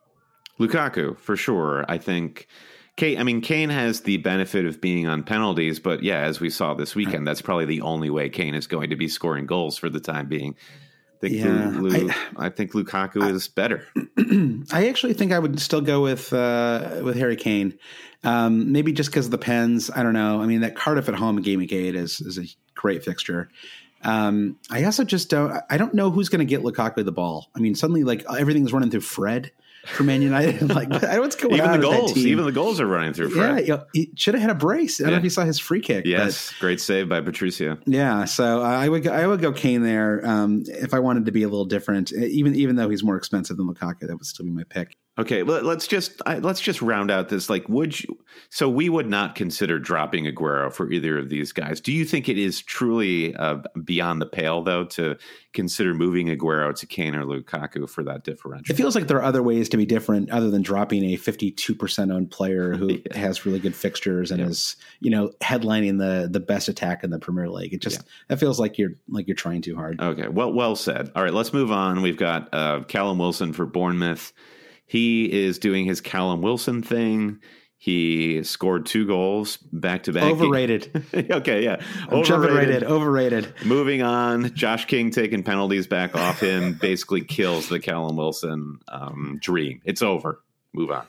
Lukaku, for sure. I think. Kane, I mean, Kane has the benefit of being on penalties, but yeah, as we saw this weekend, that's probably the only way Kane is going to be scoring goals for the time being. I think, yeah, Lu, Lu, I, I think Lukaku I, is better. I actually think I would still go with uh, with Harry Kane, um, maybe just because of the pens. I don't know. I mean, that Cardiff at home in Game Week eight is is a great fixture. Um, I also just don't. I don't know who's going to get Lukaku the ball. I mean, suddenly like everything's running through Fred. For Man United, like what's going even on? The goals, that team? Even the goals are running through. Fred. Yeah, you know, he should have had a brace. I don't yeah. know if you saw his free kick. Yes, but, great save by Patricio. Yeah, so uh, I would go, I would go Kane there um, if I wanted to be a little different. Even even though he's more expensive than Lukaku, that would still be my pick. Okay, let's just let's just round out this. Like, would you? So we would not consider dropping Aguero for either of these guys. Do you think it is truly uh, beyond the pale, though, to consider moving Aguero to Kane or Lukaku for that differential? It feels like there are other ways to be different, other than dropping a fifty-two percent owned player who yeah. has really good fixtures and yeah. is, you know, headlining the the best attack in the Premier League. It just yeah. that feels like you're like you're trying too hard. Okay, well, well said. All right, let's move on. We've got uh, Callum Wilson for Bournemouth. He is doing his Callum Wilson thing. He scored two goals back to back. Overrated. Okay, yeah. Overrated. Overrated. Moving on. Josh King taking penalties back off him basically kills the Callum Wilson um, dream. It's over. Move on.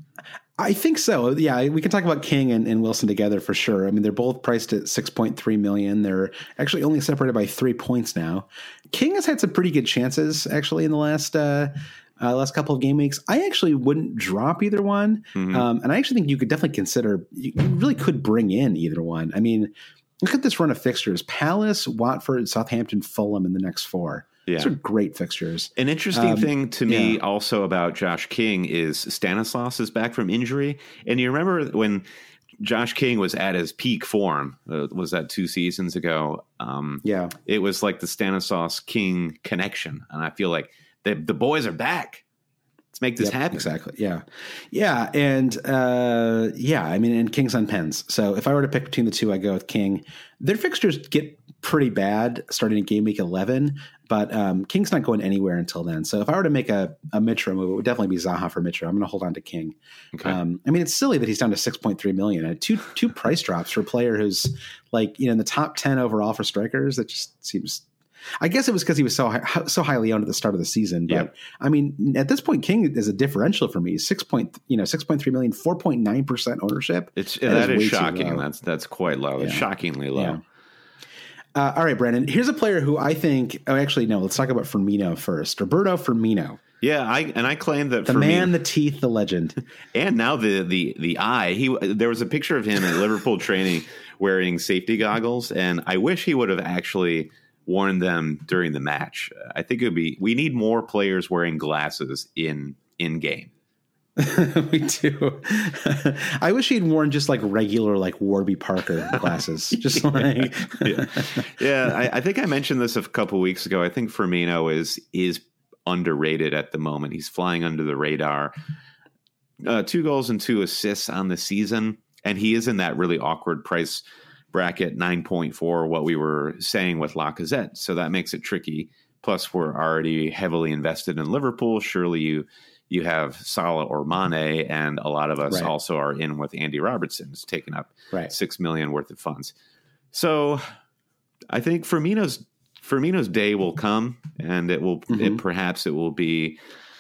I think so. Yeah, we can talk about King and, and Wilson together for sure. I mean, they're both priced at six point three million. They're actually only separated by three points now. King has had some pretty good chances actually in the last uh, uh, last couple of game weeks. I actually wouldn't drop either one, mm-hmm. um, and I actually think you could definitely consider. You, you really could bring in either one. I mean, look at this run of fixtures: Palace, Watford, Southampton, Fulham in the next four. Yeah. These are great fixtures. An interesting um, thing to me yeah. also about Josh King is Stanislas is back from injury. And you remember when Josh King was at his peak form, uh, was that two seasons ago? Um, yeah. It was like the Stanislas King connection. And I feel like the, the boys are back. Let's make this yep, happen. Exactly. Yeah. Yeah. And uh, yeah, I mean, and King's on pens. So if I were to pick between the two, I go with King. Their fixtures get pretty bad starting in game week eleven, but um, King's not going anywhere until then. So if I were to make a, a Mitro move, it would definitely be Zaha for Mitro. I'm going to hold on to King. Okay. Um, I mean, it's silly that he's down to six point three million. Uh, two two price drops for a player who's like, you know, in the top ten overall for strikers. That just seems. I guess it was because he was so high, so highly owned at the start of the season. But yep. I mean, at this point, King is a differential for me. Six point, you know, six point three million, four point nine percent ownership. It's that, that is, is shocking. That's that's quite low. Yeah. It's shockingly low. Yeah. Uh, all right, Brandon. Here's a player who I think. Oh, actually, no. Let's talk about Firmino first. Roberto Firmino. Yeah, I and I claim that the Firmino, man, the teeth, the legend, and now the the the eye. He there was a picture of him at Liverpool training wearing safety goggles, and I wish he would have actually worn them during the match. I think it would be. We need more players wearing glasses in in game. We do. I wish he'd worn just like regular, like Warby Parker glasses. Just like, yeah, yeah. I, I think I mentioned this a couple weeks ago. I think Firmino is is underrated at the moment. He's flying under the radar. Uh, two goals and two assists on the season, and he is in that really awkward price bracket, nine point four. What we were saying with Lacazette, so that makes it tricky. Plus, we're already heavily invested in Liverpool. Surely you. You have Salah or Mane, and a lot of us right. also are in with Andy Robertson, who's taken up right. six million worth of funds. So I think Firmino's Firmino's day will come, and it will mm-hmm. it, perhaps it will be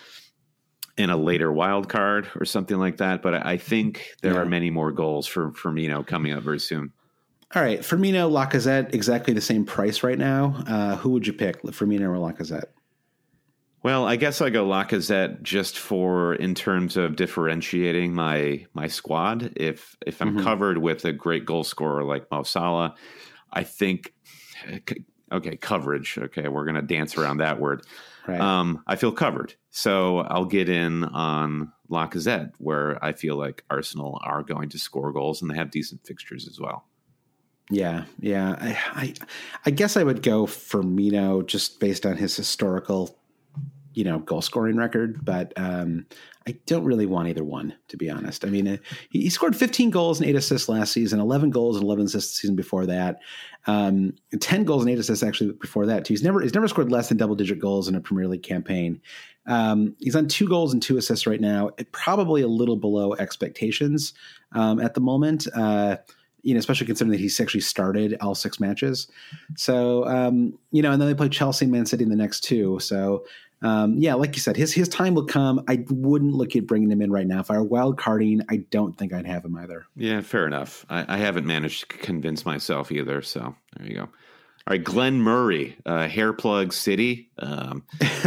in a later wild card or something like that. But I think there yeah. are many more goals for Firmino coming up very soon. All right, Firmino, Lacazette, exactly the same price right now. Uh, who would you pick, Firmino or Lacazette? Well, I guess I go Lacazette just for in terms of differentiating my my squad. If if I'm mm-hmm. covered with a great goal scorer like Mo Salah, I think okay, coverage. Okay, we're gonna dance around that word. Right. Um, I feel covered, so I'll get in on Lacazette, where I feel like Arsenal are going to score goals and they have decent fixtures as well. Yeah, yeah. I I, I guess I would go Firmino just based on his historical, you know, goal scoring record, but um, I don't really want either one, to be honest. I mean, uh, he, he scored fifteen goals and eight assists last season, eleven goals and eleven assists the season before that, um, ten goals and eight assists actually before that too. He's never he's never scored less than double digit goals in a Premier League campaign. Um, he's on two goals and two assists right now, probably a little below expectations um, at the moment. Uh, You know, especially considering that he's actually started all six matches. So, um, you know, and then they play Chelsea and Man City in the next two. So, um, yeah, like you said, his his time will come. I wouldn't look at bringing him in right now. If I were wild carding, I don't think I'd have him either. Yeah, fair enough. I, I haven't managed to convince myself either. So there you go. All right, Glenn Murray, uh, Hair Plug City. Um.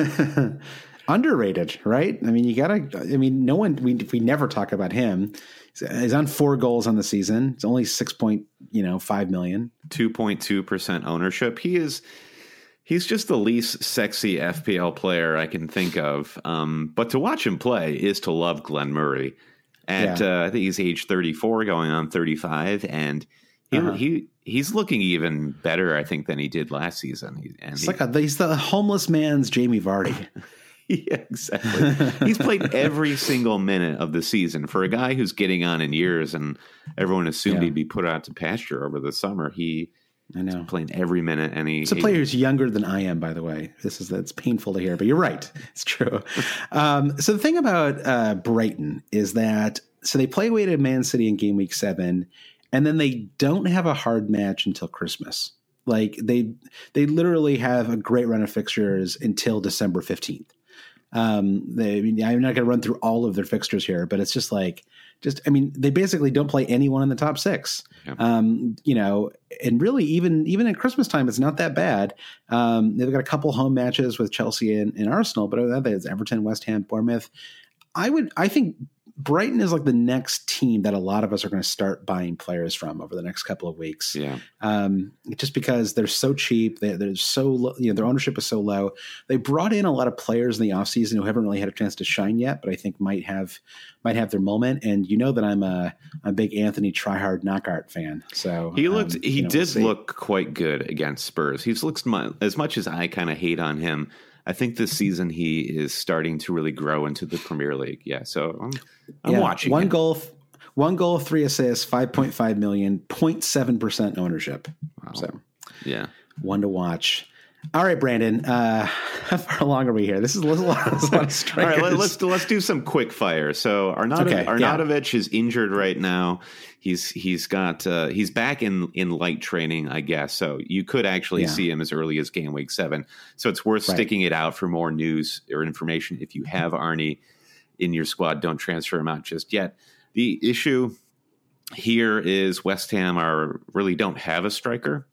Underrated, right? I mean, you gotta. I mean, no one. We we never talk about him. He's on four goals on the season. It's only six point, you know, five million. Two point two percent ownership. He is. He's just the least sexy F P L player I can think of. Um, but to watch him play is to love Glenn Murray. At yeah. uh, I think he's age thirty-four, going on thirty-five, and he uh-huh. he he's looking even better, I think, than he did last season. He, and it's he, like a, he's the homeless man's Jamie Vardy. Yeah, exactly. He's played every single minute of the season. For a guy who's getting on in years, and everyone assumed yeah. he'd be put out to pasture over the summer, he I know playing every minute. And he, it's a player who's younger than I am, by the way. This is that's painful to hear, but you're right. It's true. um, so the thing about uh, Brighton is that so they play away to Man City in game week seven, and then they don't have a hard match until Christmas. Like they they literally have a great run of fixtures until December fifteenth. Um, they, I mean, I'm not going to run through all of their fixtures here, but it's just like, just, I mean, they basically don't play anyone in the top six, yeah. um, you know, and really even, even at Christmas time, it's not that bad. Um, they've got a couple home matches with Chelsea and, and Arsenal, but other than that, it's Everton, West Ham, Bournemouth. I would, I think Brighton is like the next team that a lot of us are going to start buying players from over the next couple of weeks. Yeah. Um, just because they're so cheap, they, they're so low, you know, their ownership is so low. They brought in a lot of players in the offseason who haven't really had a chance to shine yet, but I think might have might have their moment. And you know that I'm a, a big Anthony Tryhard Knockaert fan. So he looked, um, he you know, did we'll look quite good against Spurs. He's looked as much as I kind of hate on him. I think this season he is starting to really grow into the Premier League. Yeah, so I'm, I'm yeah, watching one him. goal, one goal, three assists, five point five million, zero point seven percent ownership. Wow. So yeah, one to watch. All right, Brandon. Uh, how far along are we here? This is a lot, a lot of strikers. All right, let's let's do some quick fire. So Arnautovic, okay, Arnautovic yeah. is injured right now. He's he's got uh, he's back in, in light training, I guess. So you could actually yeah. see him as early as game week seven. So it's worth right. sticking it out for more news or information. If you have Arnie in your squad, don't transfer him out just yet. The issue here is West Ham are really don't have a striker.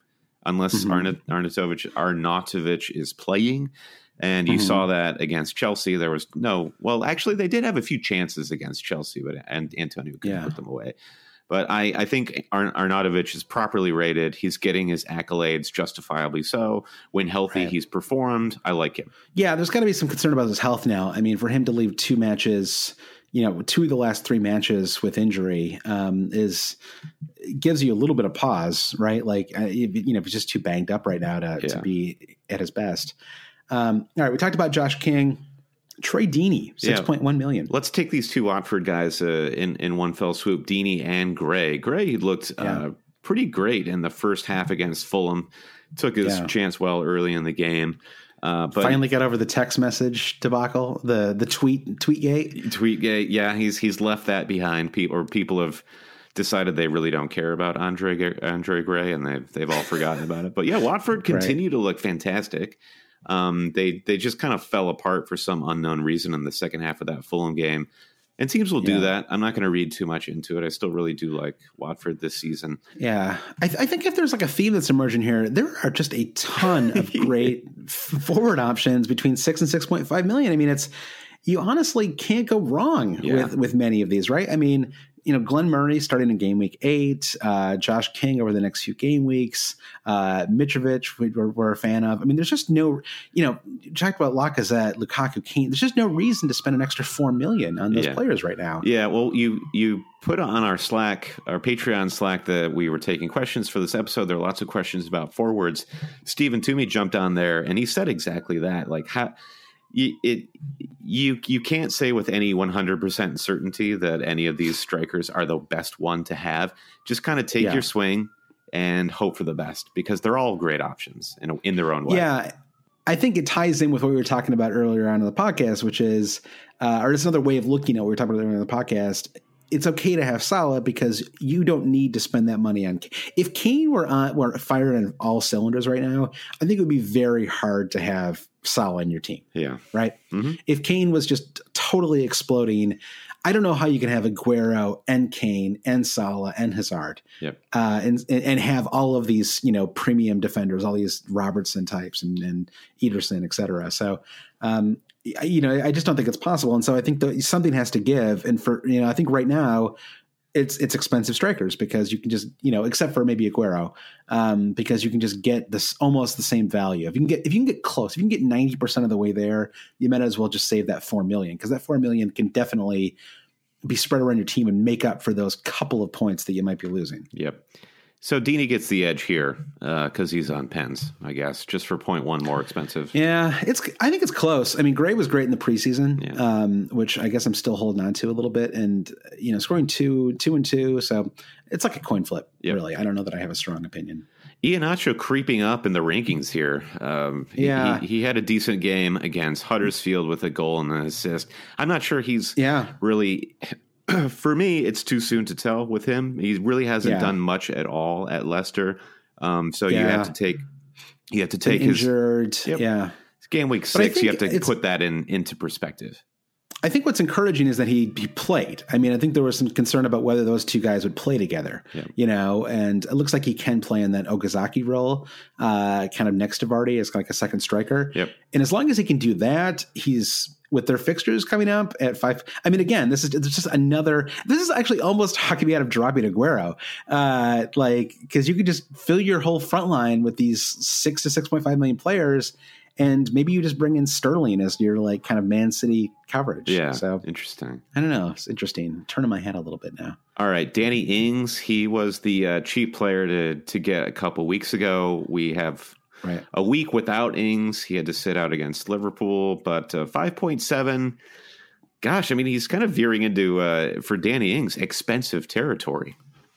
unless Mm-hmm. Arnautovic, Arnautovic, Arnautovic is playing. And you mm-hmm. saw that against Chelsea. There was no, well, actually, they did have a few chances against Chelsea, but and Antonio couldn't yeah. put them away. But I, I think Ar- Arnautovic is properly rated. He's getting his accolades, justifiably so. When healthy, right. he's performed. I like him. Yeah, there's got to be some concern about his health now. I mean, for him to leave two matches, you know, two of the last three matches with injury um, is gives you a little bit of pause, right? Like, uh, you know, if he's just too banged up right now to, yeah. to be at his best. Um, all right, we talked about Josh King. Troy Deeney, six point one million. Let's take these two Watford guys uh, in, in one fell swoop, Deeney and Gray. Gray looked uh, yeah. pretty great in the first half against Fulham. Took his yeah. chance well early in the game. Uh, but finally got over the text message debacle, the the tweet tweetgate. Tweetgate, yeah, he's he's left that behind. People or people have decided they really don't care about Andre Andre Gray, and they've they've all forgotten about it. But yeah, Watford continue right. to look fantastic. Um, they they just kind of fell apart for some unknown reason in the second half of that Fulham game. And teams will do yeah. that. I'm not going to read too much into it. I still really do like Watford this season. Yeah. I, th- I think if there's like a theme that's emerging here, there are just a ton of great forward options between six and six point five million. I mean, it's, you honestly can't go wrong yeah. with, with many of these, right? I mean, you know, Glenn Murray starting in game week eight, uh, Josh King over the next few game weeks, uh, Mitrovic we're, we're a fan of. I mean, there's just no, you know, you talked about Lacazette, Lukaku, Kane. There's just no reason to spend an extra four million on those yeah. players right now. Yeah, well, you you put on our Slack, our Patreon Slack, that we were taking questions for this episode. There are lots of questions about forwards. Stephen Toomey jumped on there, and he said exactly that. Like, how you it you you can't say with any one hundred percent certainty that any of these strikers are the best one to have. Just kind of take yeah. your swing and hope for the best, because they're all great options in in their own way. Yeah, I think it ties in with what we were talking about earlier on in the podcast, which is, uh, or it's another way of looking at what we were talking about earlier in the podcast. It's okay to have Salah because you don't need to spend that money on. If Kane were on, were firing on all cylinders right now, I think it would be very hard to have Salah in your team. Yeah. Right. Mm-hmm. If Kane was just totally exploding, I don't know how you can have Aguero and Kane and Salah and Hazard, yep. uh, and and have all of these, you know, premium defenders, all these Robertson types and, and Ederson, et cetera. So, um, you know, I just don't think it's possible. And so I think that something has to give. And for, you know, I think right now it's, it's expensive strikers because you can just, you know, except for maybe Aguero, um, because you can just get this almost the same value. If you can get, if you can get close, if you can get ninety percent of the way there, you might as well just save that four million, because that four million can definitely be spread around your team and make up for those couple of points that you might be losing. Yep. So Deeney gets the edge here because uh, he's on pens, I guess, just for point one more expensive. Yeah, it's. I think it's close. I mean, Gray was great in the preseason, yeah. um, which I guess I'm still holding on to a little bit, and you know, scoring two, two and two, so it's like a coin flip. Yep. Really, I don't know that I have a strong opinion. Iheanacho creeping up in the rankings here. Um, yeah, he, he had a decent game against Huddersfield with a goal and an assist. I'm not sure he's yeah. really. For me, it's too soon to tell with him. He really hasn't yeah. done much at all at Leicester. Um, so yeah. you have to take you have to take Been his injured. Yep. Yeah, game week six. You have to put that in into perspective. I think what's encouraging is that he he played. I mean, I think there was some concern about whether those two guys would play together, yeah. you know, and it looks like he can play in that Okazaki role, uh, kind of next to Vardy as like a second striker. Yep. And as long as he can do that, he's with their fixtures coming up at five. I mean, again, this is just another, this is actually almost talking me out of dropping Aguero. Uh, like, cause you could just fill your whole front line with these six to six point five million players. And maybe you just bring in Sterling as your like kind of Man City coverage. Yeah. So interesting. I don't know. It's interesting. Turning my head a little bit now. All right. Danny Ings. He was the uh, cheap player to, to get a couple weeks ago. We have right. a week without Ings. He had to sit out against Liverpool, but uh, five point seven. Gosh, I mean, he's kind of veering into, uh, for Danny Ings, expensive territory.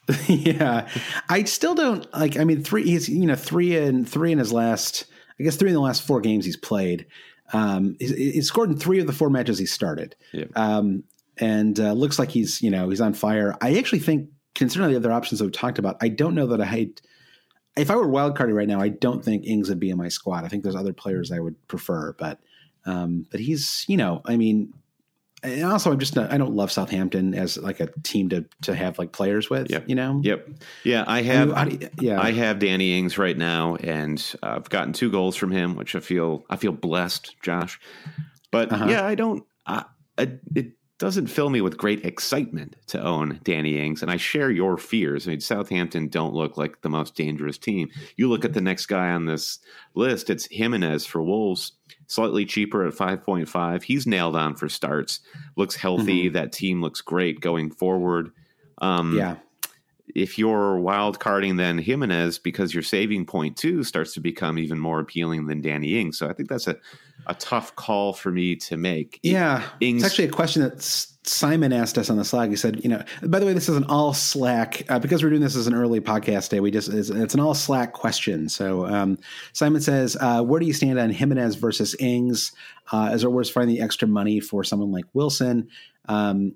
Yeah. I still don't like, I mean, three, he's, you know, three and three in his last, I guess three in the last four games he's played. Um, he's, he's scored in three of the four matches he started. Yeah. Um, and uh, looks like he's, you know, he's on fire. I actually think, considering the other options that we talked about, I don't know that I had, if I were wildcarding right now, I don't think Ings would be in my squad. I think there's other players I would prefer, but, um, but he's, you know, I mean, and also I'm just not, I don't love Southampton as like a team to to have like players with. Yep. You know. Yep. Yeah, I have. I mean, I, yeah, I have Danny Ings right now, and uh, I've gotten two goals from him, which I feel I feel blessed, Josh. But uh-huh. yeah, I don't. I, I, it doesn't fill me with great excitement to own Danny Ings, and I share your fears. I mean, Southampton don't look like the most dangerous team. You look at the next guy on this list; it's Jimenez for Wolves. Slightly cheaper at five point five. He's nailed on for starts. Looks healthy. Mm-hmm. That team looks great going forward. Um, yeah. If you're wild carding, then Jimenez, because your saving point too starts to become even more appealing than Danny Ings. So I think that's a, a tough call for me to make. Yeah. Ings, it's actually a question that Simon asked us on the Slack. He said, you know, by the way, this is an all Slack uh, because we're doing this as an early podcast day. We just, it's, it's an all Slack question. So um, Simon says, uh, where do you stand on Jimenez versus Ings? Uh, is it worth finding the extra money for someone like Wilson? Um,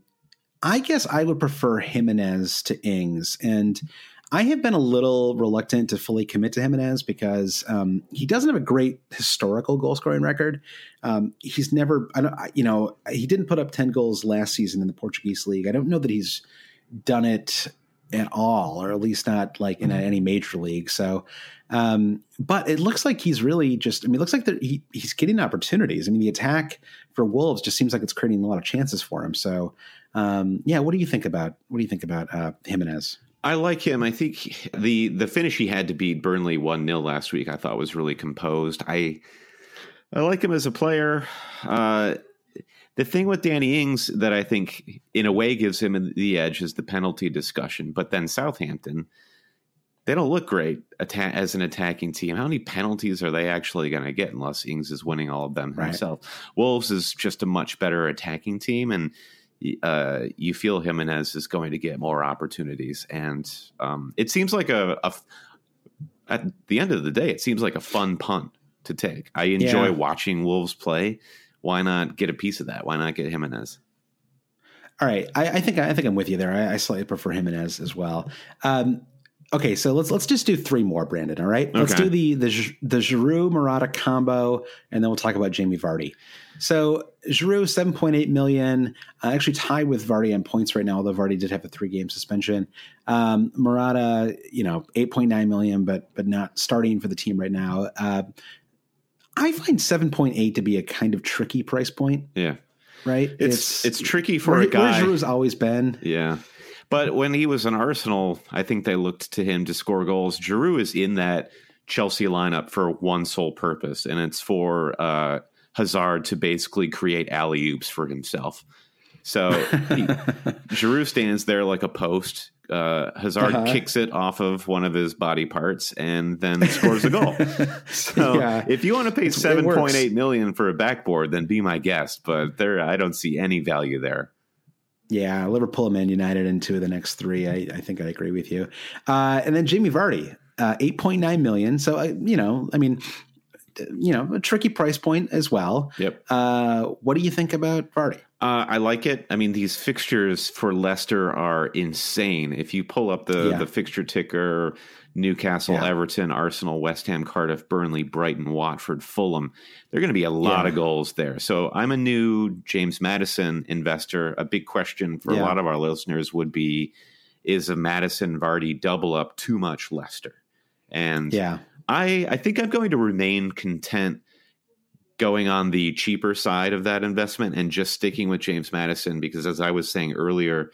I guess I would prefer Jimenez to Ings, and I have been a little reluctant to fully commit to Jimenez because um, he doesn't have a great historical goal scoring record. Um, he's never, I don't, you know, he didn't put up ten goals last season in the Portuguese league. I don't know that he's done it at all, or at least not like in any major league. So, um, but it looks like he's really just, I mean, it looks like he, he's getting opportunities. I mean, the attack for Wolves just seems like it's creating a lot of chances for him. So, um, yeah, what do you think about, what do you think about uh, Jimenez? I like him. I think the the finish he had to beat Burnley one nil last week, I thought was really composed. I I like him as a player. Uh, the thing with Danny Ings that I think in a way gives him the edge is the penalty discussion. But then Southampton, they don't look great atta- as an attacking team. How many penalties are they actually going to get unless Ings is winning all of them himself? Right. Wolves is just a much better attacking team, and Uh, you feel Jimenez is going to get more opportunities, and um, it seems like a, a. At the end of the day, it seems like a fun punt to take. I enjoy yeah. watching Wolves play. Why not get a piece of that? Why not get Jimenez? All right, I, I think I think I'm with you there. I, I slightly prefer Jimenez as well. Um, okay, so let's let's just do three more, Brandon. All right, okay. Let's do the the the Giroud Morata combo, and then we'll talk about Jamie Vardy. So Giroud, seven point eight million, uh, actually tied with Vardy on points right now, although Vardy did have a three-game suspension. Um, Morata, you know, eight point nine million, but but not starting for the team right now. Uh, I find seven point eight to be a kind of tricky price point. Yeah. Right? It's it's, it's tricky for where, a guy. Where Giroud's always been. Yeah. But when he was in Arsenal, I think they looked to him to score goals. Giroud is in that Chelsea lineup for one sole purpose, and it's for uh, Hazard to basically create alley-oops for himself. So he, Giroud stands there like a post. Uh, Hazard uh-huh. kicks it off of one of his body parts and then scores a goal. So yeah. if you want to pay seven point eight million for a backboard, then be my guest. But there, I don't see any value there. Yeah, Liverpool and Man United in two of the next three. I, I think I agree with you. Uh, and then Jamie Vardy, uh, eight point nine million. So, uh, you know, I mean, you know, a tricky price point as well. Yep. Uh, what do you think about Vardy? Uh, I like it. I mean, these fixtures for Leicester are insane. If you pull up the, yeah. the fixture ticker, Newcastle, yeah. Everton, Arsenal, West Ham, Cardiff, Burnley, Brighton, Watford, Fulham, there are going to be a lot yeah. of goals there. So I'm a new James Maddison investor. A big question for yeah. a lot of our listeners would be, is a Maddison Vardy double up too much Leicester? And yeah. I, I think I'm going to remain content going on the cheaper side of that investment and just sticking with James Maddison, because as I was saying earlier,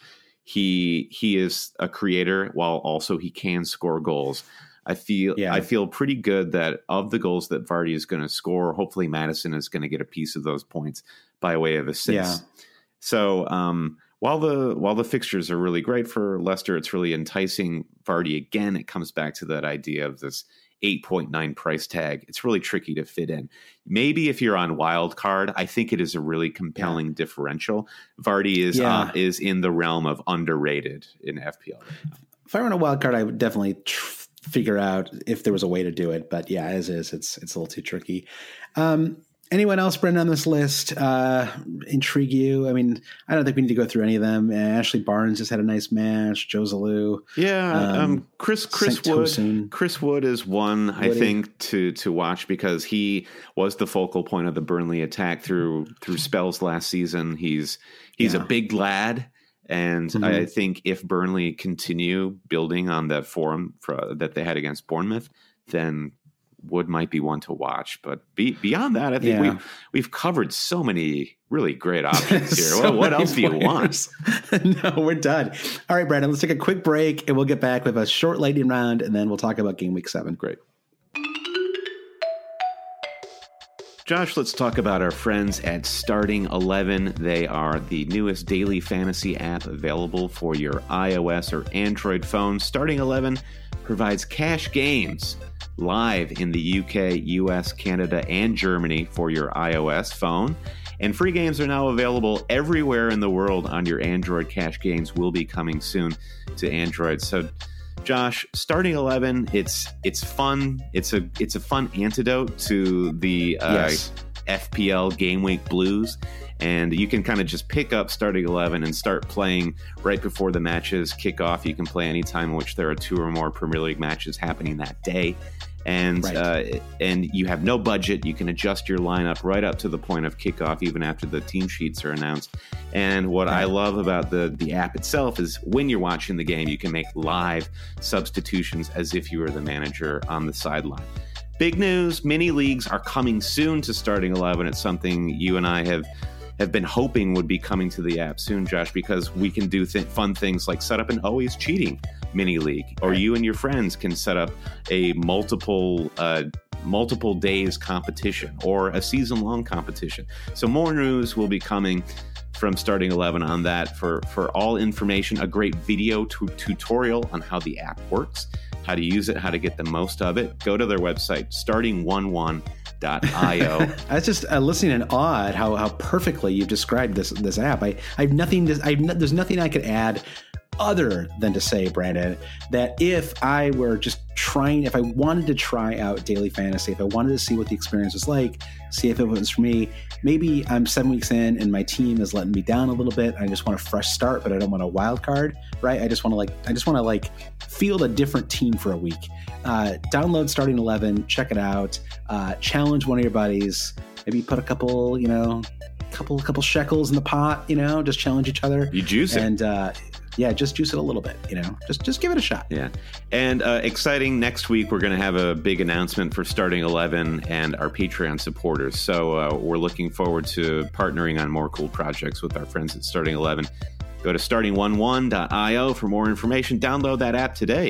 he he is a creator while also he can score goals. I feel yeah. I feel pretty good that of the goals that Vardy is going to score, hopefully Maddison is going to get a piece of those points by way of assists. Yeah. So um, while the while the fixtures are really great for Leicester, it's really enticing Vardy again. It comes back to that idea of this eight point nine price tag. It's really tricky to fit in. Maybe if you're on wild card, I think it is a really compelling yeah. differential. Vardy is yeah. uh, is in the realm of underrated in F P L. If I were on a wild card, I would definitely tr- figure out if there was a way to do it. But yeah, as is, it's it's a little too tricky. Um, Anyone else, Brendan, on this list uh, intrigue you? I mean, I don't think we need to go through any of them. Uh, Ashley Barnes just had a nice match. Joe Zalou. Yeah, um, um, Chris Chris Saint Wood. Tosin. Chris Wood is one Woody. I think to to watch because he was the focal point of the Burnley attack through through spells last season. He's he's Yeah. a big lad, and Mhm. I think if Burnley continue building on that form for, that they had against Bournemouth, then Wood might be one to watch. But be, beyond that, I think Yeah. we've we've covered so many really great options here. So well, what many else do you want? players. No, we're done. All right, Brandon, let's take a quick break and we'll get back with a short lightning round and then we'll talk about game week seven. Great. Josh, let's talk about our friends at Starting eleven. They are the newest daily fantasy app available for your iOS or Android phone. Starting eleven provides cash games live in the U K, U S, Canada, and Germany for your iOS phone. And free games are now available everywhere in the world on your Android. Cash games will be coming soon to Android. So, Josh, Starting eleven, it's it's fun. It's a it's a fun antidote to the uh, Yes. F P L Game Week blues. And you can kind of just pick up Starting eleven and start playing right before the matches kick off. You can play anytime in which there are two or more Premier League matches happening that day. And Right. uh, and you have no budget. You can adjust your lineup right up to the point of kickoff, even after the team sheets are announced. And what I love about the, the app itself is when you're watching the game, you can make live substitutions as if you were the manager on the sideline. Big news, mini leagues are coming soon to Starting eleven. It's something you and I have have been hoping would be coming to the app soon, Josh, because we can do th- fun things like set up an always cheating mini league, or Right. you and your friends can set up a multiple uh, multiple days competition or a season long competition. So more news will be coming from Starting eleven on that. For for all information, a great video tu- tutorial on how the app works, how to use it, how to get the most of it, go to their website, starting eleven dot io. I was just uh, listening in awe at how, how perfectly you've described this this app. I, I have nothing. To, I have no, there's nothing I could add other than to say, Brandon, that if I were just trying, if I wanted to try out daily fantasy, if I wanted to see what the experience was like, see if it was for me, maybe I'm seven weeks in and my team is letting me down a little bit. I just want a fresh start, but I don't want a wild card, right? I just want to like, I just want to like field a different team for a week. Uh, download Starting eleven, check it out, uh, challenge one of your buddies, maybe put a couple, you know, couple, couple shekels in the pot, you know, just challenge each other. You juice it. And, uh, yeah, just juice it a little bit, you know, just just give it a shot. Yeah. And uh, exciting, next week, we're going to have a big announcement for Starting eleven and our Patreon supporters. So uh, we're looking forward to partnering on more cool projects with our friends at Starting eleven. Go to starting eleven dot io for more information. Download that app today.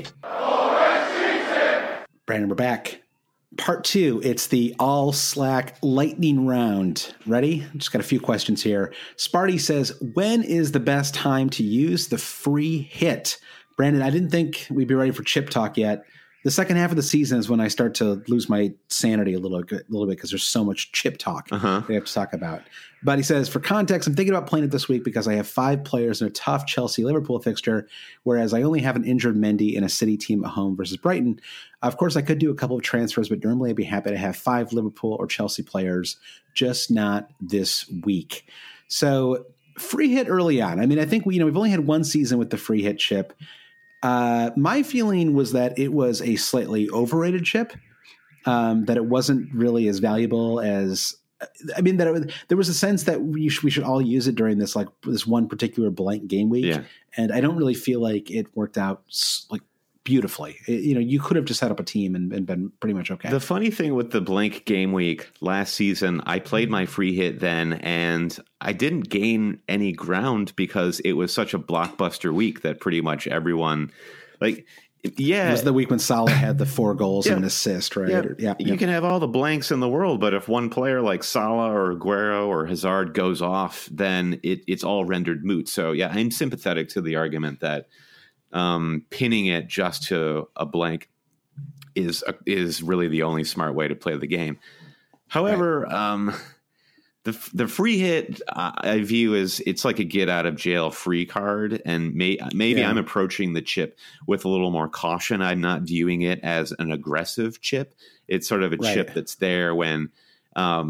Brandon, we're back. Part two, it's the all Slack lightning round. Ready? Just got a few questions here. Sparty says, when is the best time to use the free hit? Brandon, I didn't think we'd be ready for chip talk yet. The second half of the season is when I start to lose my sanity a little, a little bit because there's so much chip talk Uh-huh. we have to talk about. But he says, for context, I'm thinking about playing it this week because I have five players in a tough Chelsea-Liverpool fixture, whereas I only have an injured Mendy in a City team at home versus Brighton. Of course, I could do a couple of transfers, but normally I'd be happy to have five Liverpool or Chelsea players, just not this week. So free hit early on. I mean, I think we, you know, we've only had one season with the free hit chip. Uh, my feeling was that it was a slightly overrated chip, um, that it wasn't really as valuable as, I mean, that it, there was a sense that we should, we should all use it during this, like this one particular blank game week. Yeah. And I don't really feel like it worked out s- like beautifully. It, you know, you could have just set up a team and, and been pretty much okay. The funny thing with the blank game week last season, I played my free hit then, and I didn't gain any ground because it was such a blockbuster week that pretty much everyone, like, yeah. It was the week when Salah had the four goals Yeah. and an assist, right? Yeah, Or- yeah, you yeah. can have all the blanks in the world, but if one player like Salah or Aguero or Hazard goes off, then it, it's all rendered moot. So, yeah, I'm sympathetic to the argument that um, pinning it just to a blank is is really the only smart way to play the game. However, right. um, the the free hit uh, I view as it's like a get out of jail free card, and may, maybe yeah. I'm approaching the chip with a little more caution. I'm not viewing it as an aggressive chip. It's sort of a right. chip that's there when um,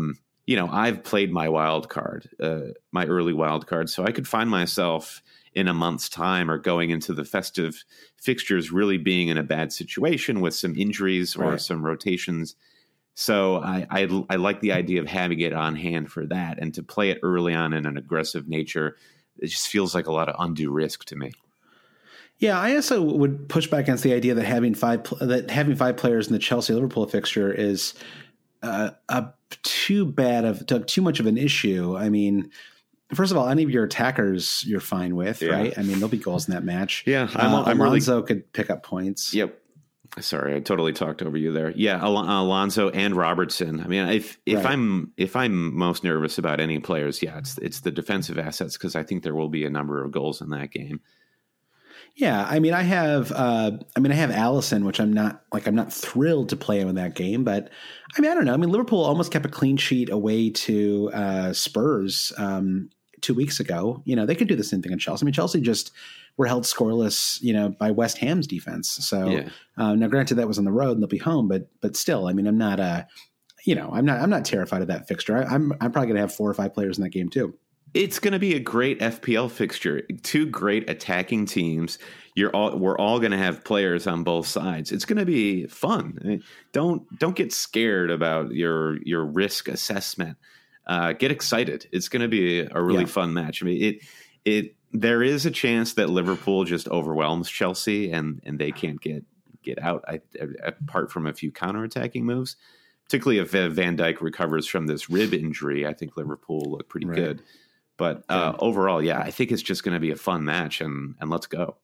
you know, I've played my wild card, uh, my early wild card, so I could find myself in a month's time or going into the festive fixtures really being in a bad situation with some injuries or right. some rotations. So I, I I like the idea of having it on hand for that, and to play it early on in an aggressive nature. It just feels like a lot of undue risk to me. Yeah, I also would push back against the idea that having five that having five players in the Chelsea Liverpool fixture is uh, a too bad of too much of an issue. I mean, first of all, any of your attackers you're fine with, yeah. right? I mean, there'll be goals in that match. Yeah, I'm, uh, I'm Alonso really, could pick up points. Yep. Sorry, I totally talked over you there. Yeah, Al- Alonso and Robertson. I mean, if if right. I'm if I'm most nervous about any players, yeah, it's it's the defensive assets, because I think there will be a number of goals in that game. Yeah, I mean, I have, uh, I mean, I have Allison, which I'm not like I'm not thrilled to play him in that game, but I mean, I don't know. I mean, Liverpool almost kept a clean sheet away to uh, Spurs um, two weeks ago. You know, they could do the same thing in Chelsea. I mean, Chelsea just were held scoreless, you know, by West Ham's defense. So yeah. uh, now, granted, that was on the road and they'll be home, but but still, I mean, I'm not, uh, you know, I'm not, I'm not terrified of that fixture. I, I'm I'm probably going to have four or five players in that game too. It's going to be a great F P L fixture. Two great attacking teams. You're all we're all going to have players on both sides. It's going to be fun. I mean, don't don't get scared about your your risk assessment. Uh, get excited. It's going to be a really yeah. fun match. I mean, it it there is a chance that Liverpool just overwhelms Chelsea and and they can't get get out. I, apart from a few counterattacking moves, particularly if Van Dijk recovers from this rib injury, I think Liverpool look pretty right. good. But uh, yeah. overall, yeah, I think it's just going to be a fun match, and and let's go.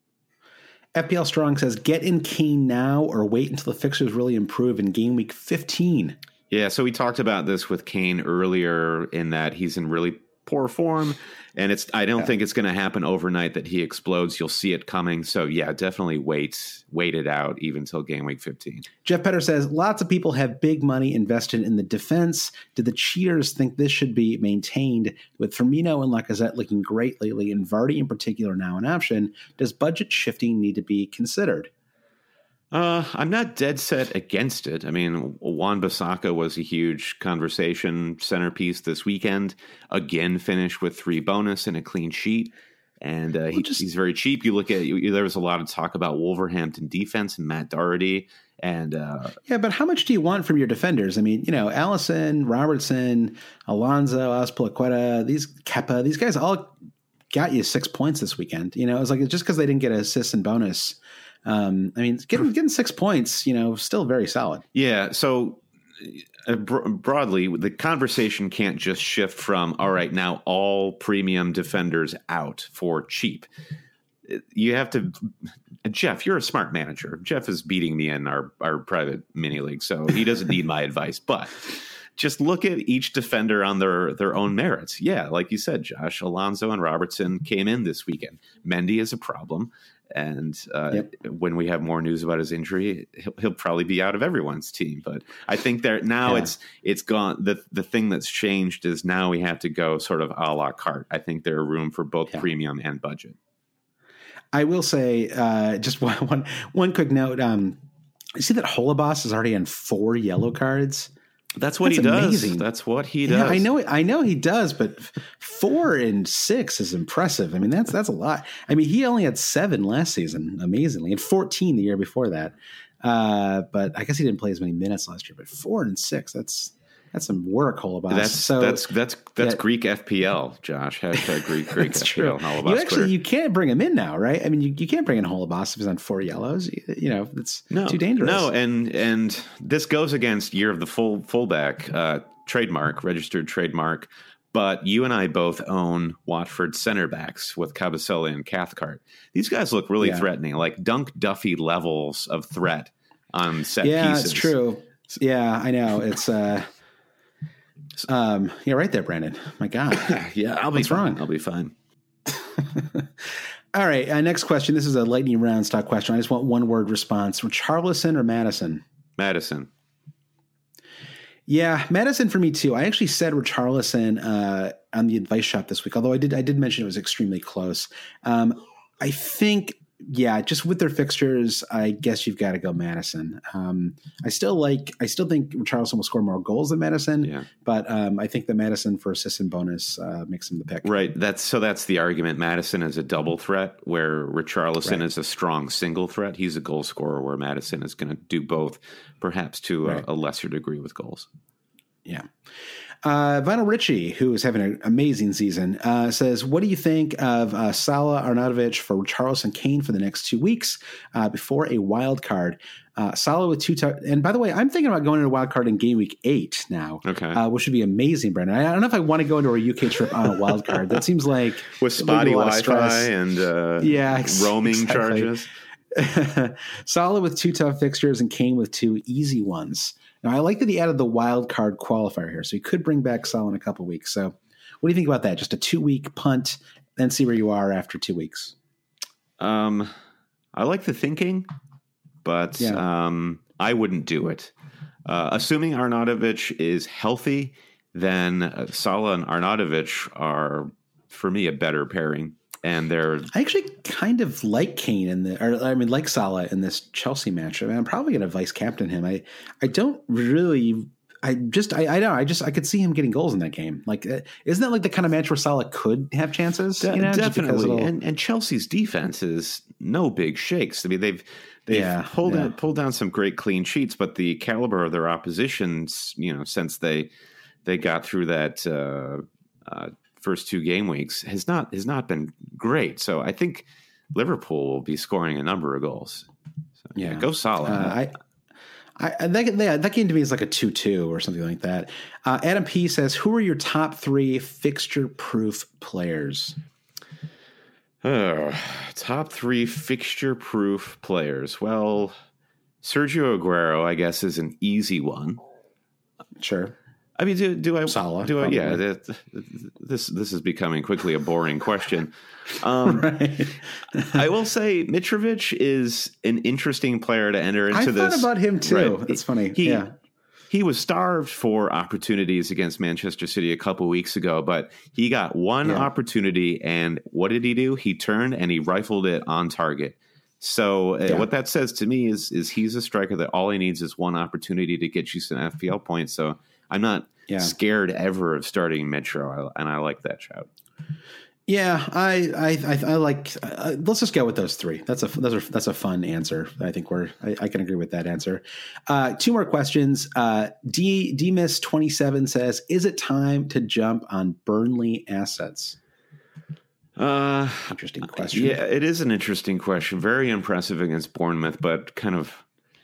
F P L Strong says, get in Kane now or wait until the fixtures really improve in game week fifteen. Yeah, so we talked about this with Kane earlier in that he's in really poor form, and it's I don't yeah. think it's going to happen overnight that he explodes. You'll see it coming. So, yeah, definitely wait, wait it out even till game week fifteen. Jeff Petter says, lots of people have big money invested in the defense. Did the cheaters think this should be maintained? With Firmino and Lacazette looking great lately, and Vardy in particular now an option, does budget shifting need to be considered? Uh, I'm not dead set against it. I mean, Wan-Bissaka was a huge conversation centerpiece this weekend. Again, finished with three bonus and a clean sheet. And uh, he, just, he's very cheap. You look at you, there was a lot of talk about Wolverhampton defense and Matt Doherty. And uh, yeah, but how much do you want from your defenders? I mean, you know, Allison, Robertson, Alonso, Azpilicueta, these Kepa, these guys all got you six points this weekend. You know, it was like just because they didn't get assists and bonus. Um, I mean, getting getting six points, you know, still very solid. Yeah. So uh, bro- broadly, the conversation can't just shift from, all right, now all premium defenders out for cheap. You have to, Jeff, you're a smart manager. Jeff is beating me in our, our private mini league, so he doesn't need my advice, but just look at each defender on their, their own merits. Yeah. Like you said, Josh, Alonso and Robertson came in this weekend. Mendy is a problem. And uh, yep. when we have more news about his injury, he'll, he'll probably be out of everyone's team. But I think that now yeah. it's it's gone. The the thing that's changed is now we have to go sort of a la carte. I think there are room for both yeah. premium and budget. I will say uh, just one, one, one quick note. Um, you see that Holebas is already on four yellow cards. That's what That's he does. Amazing. That's what he does. Yeah, I know. I know he does, but four and six is impressive. I mean, that's that's a lot. I mean, he only had seven last season, amazingly, and fourteen the year before that. Uh, but I guess he didn't play as many minutes last year. But four and six, that's that's some work, Holebas. That's so that's that's that's yeah. Greek F P L, Josh. Hashtag Greek Greek that's F P L. True. You actually Twitter. You can't bring him in now, right? I mean, you, you can't bring in Holebas if he's on four yellows. You, you know, it's no, too dangerous. No, and and this goes against year of the full fullback uh, trademark, registered trademark. But you and I both own Watford center backs with Cabasella and Cathcart. These guys look really yeah. threatening, like Dunk Duffy levels of threat on set yeah, pieces. Yeah, it's true. Yeah, I know. It's uh, um, yeah, right there, Brandon. My God. yeah, I'll be What's fine. wrong? I'll be fine. All right. Uh, next question. This is a lightning round stock question. I just want one word response. Richarlison or Madison? Madison. Yeah, Madison for me too. I actually said Richarlison uh, on the advice shop this week, although I did I did mention it was extremely close. Um, I think yeah, just with their fixtures, I guess you've got to go Madison. Um, I still like, I still think Richarlison will score more goals than Madison, yeah. but um, I think the Madison for assist and bonus uh, makes him the pick. Right. That's so. That's the argument. Madison is a double threat, where Richarlison right. is a strong single threat. He's a goal scorer, where Madison is going to do both, perhaps to right. a, a lesser degree with goals. Yeah. Uh, Vinyl Richie, who is having an amazing season, uh, says, what do you think of uh, Salah, Arnautovic for Richarlison, Kane for the next two weeks uh, before a wild card? Uh, Salah with two, t- and by the way, I'm thinking about going into a wild card in game week eight now, okay, uh, which would be amazing, Brendan. I, I don't know if I want to go into a U K trip on a wild card. That seems like with spotty Wi-Fi and uh, yeah, ex- roaming exactly. charges. Salah with two tough fixtures and Kane with two easy ones. Now, I like that he added the wild card qualifier here, so he could bring back Salah in a couple weeks. So what do you think about that? Just a two-week punt, then see where you are after two weeks. Um, I like the thinking, but yeah. um, I wouldn't do it. Uh, assuming Arnautovic is healthy, then uh, Salah and Arnautovic are, for me, a better pairing. And they're I actually kind of like Kane in the, or I mean, like Salah in this Chelsea match. I mean, I'm probably going to vice captain him. I, I don't really, I just, I, I don't know. I just, I could see him getting goals in that game. Like, uh, isn't that like the kind of match where Salah could have chances? De- you know, definitely. And, and Chelsea's defense is no big shakes. I mean, they've, they've yeah, pulled yeah. out, pulled down some great clean sheets, but the caliber of their oppositions, you know, since they, they got through that, uh, uh, first two game weeks has not has not been great. So I think Liverpool will be scoring a number of goals. So, yeah. yeah, go Salah. Uh, I, I that, that that game to me is like a two two or something like that. Uh, Adam P says, "Who are your top three fixture proof players?" Uh, top three fixture proof players. Well, Sergio Aguero, I guess, is an easy one. Sure. I mean, do, do I? Salah, do I? Probably. Yeah, that, this this is becoming quickly a boring question. Um, right. I will say Mitrovic is an interesting player to enter into I this. I thought about him too. Right. It's funny. He, yeah, he was starved for opportunities against Manchester City a couple weeks ago, but he got one yeah. opportunity, and what did he do? He turned and he rifled it on target. So uh, yeah. what that says to me is is he's a striker that all he needs is one opportunity to get you some F P L points. So I'm not yeah. scared ever of starting Mitro, and I like that shout. Yeah, I I I, I like. Uh, let's just go with those three. That's a those are that's a fun answer. I think we're. I, I can agree with that answer. Uh, two more questions. Uh, D D Miss twenty seven says, "Is it time to jump on Burnley assets?" Uh, interesting question. Yeah, it is an interesting question. Very impressive against Bournemouth, but kind of.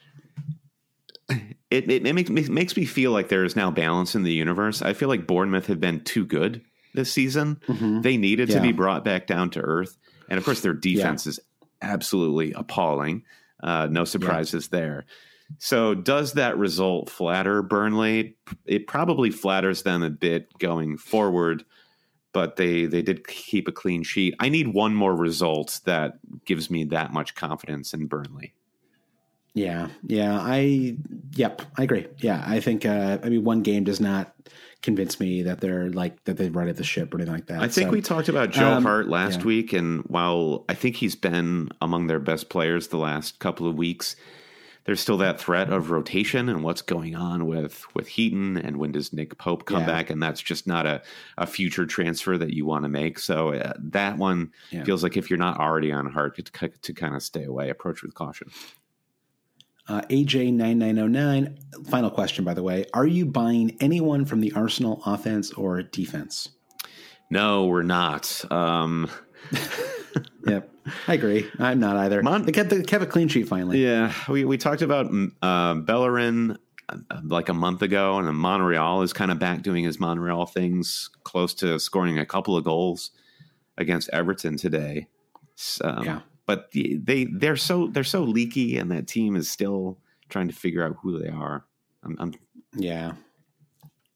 It, it, it makes, makes me feel like there is now balance in the universe. I feel like Bournemouth have been too good this season. Mm-hmm. They needed yeah. to be brought back down to earth. And of course, their defense yeah. is absolutely appalling. Uh, no surprises yeah. there. So does that result flatter Burnley? It probably flatters them a bit going forward, but they, they did keep a clean sheet. I need one more result that gives me that much confidence in Burnley. Yeah, yeah, I, yep, I agree. Yeah, I think, uh, I mean, one game does not convince me that they're like, that they've righted the ship or anything like that. I think so, we talked about Joe um, Hart last yeah. week, and while I think he's been among their best players the last couple of weeks, there's still that threat of rotation and what's going on with, with Heaton, and when does Nick Pope come yeah. back, and that's just not a, a future transfer that you want to make. So uh, that one yeah. feels like if you're not already on Hart, to, to kind of stay away, approach with caution. Uh, A J nine nine oh nine, final question, by the way. Are you buying anyone from the Arsenal offense or defense? No, we're not. Um, yep, I agree. I'm not either. Mon- they, kept, they kept a clean sheet finally. Yeah, we, we talked about uh, Bellerin uh, like a month ago, and Monreal is kind of back doing his Monreal things, close to scoring a couple of goals against Everton today. Um, yeah. But they they're so they're so leaky, and that team is still trying to figure out who they are. I'm, I'm yeah,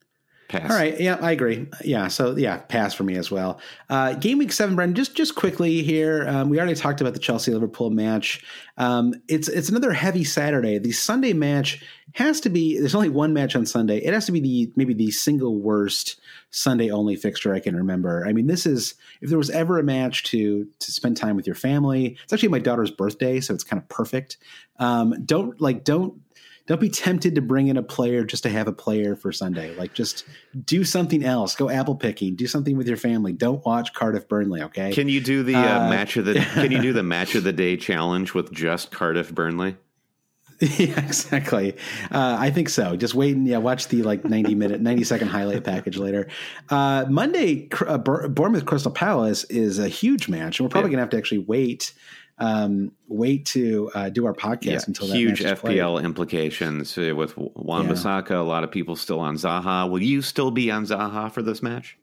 Pass. All right. Yeah, I agree. Yeah. So, yeah, pass for me as well. Uh, game week seven, Brendan, just just quickly here. Um, we already talked about the Chelsea-Liverpool match. Um, it's it's another heavy Saturday. The Sunday match has to be – there's only one match on Sunday. It has to be the maybe the single worst Sunday-only fixture I can remember. I mean, this is – if there was ever a match to to spend time with your family, it's actually my daughter's birthday, so it's kind of perfect. Um, don't – like, don't – Don't be tempted to bring in a player just to have a player for Sunday. Like, just do something else. Go apple picking. Do something with your family. Don't watch Cardiff Burnley. Okay. Can you do the uh, uh, match of the? Can you do the match of the day challenge with just Cardiff Burnley? Yeah, exactly. Uh, I think so. Just wait and yeah, watch the like ninety minute, ninety second highlight package later. Uh, Monday, uh, Bournemouth Crystal Palace is a huge match, and we're probably yeah. going to have to actually wait. Um, wait to uh, do our podcast yeah, until that huge match is F P L played. implications uh, with Wan-Bissaka. Yeah. A lot of people still on Zaha. Will you still be on Zaha for this match?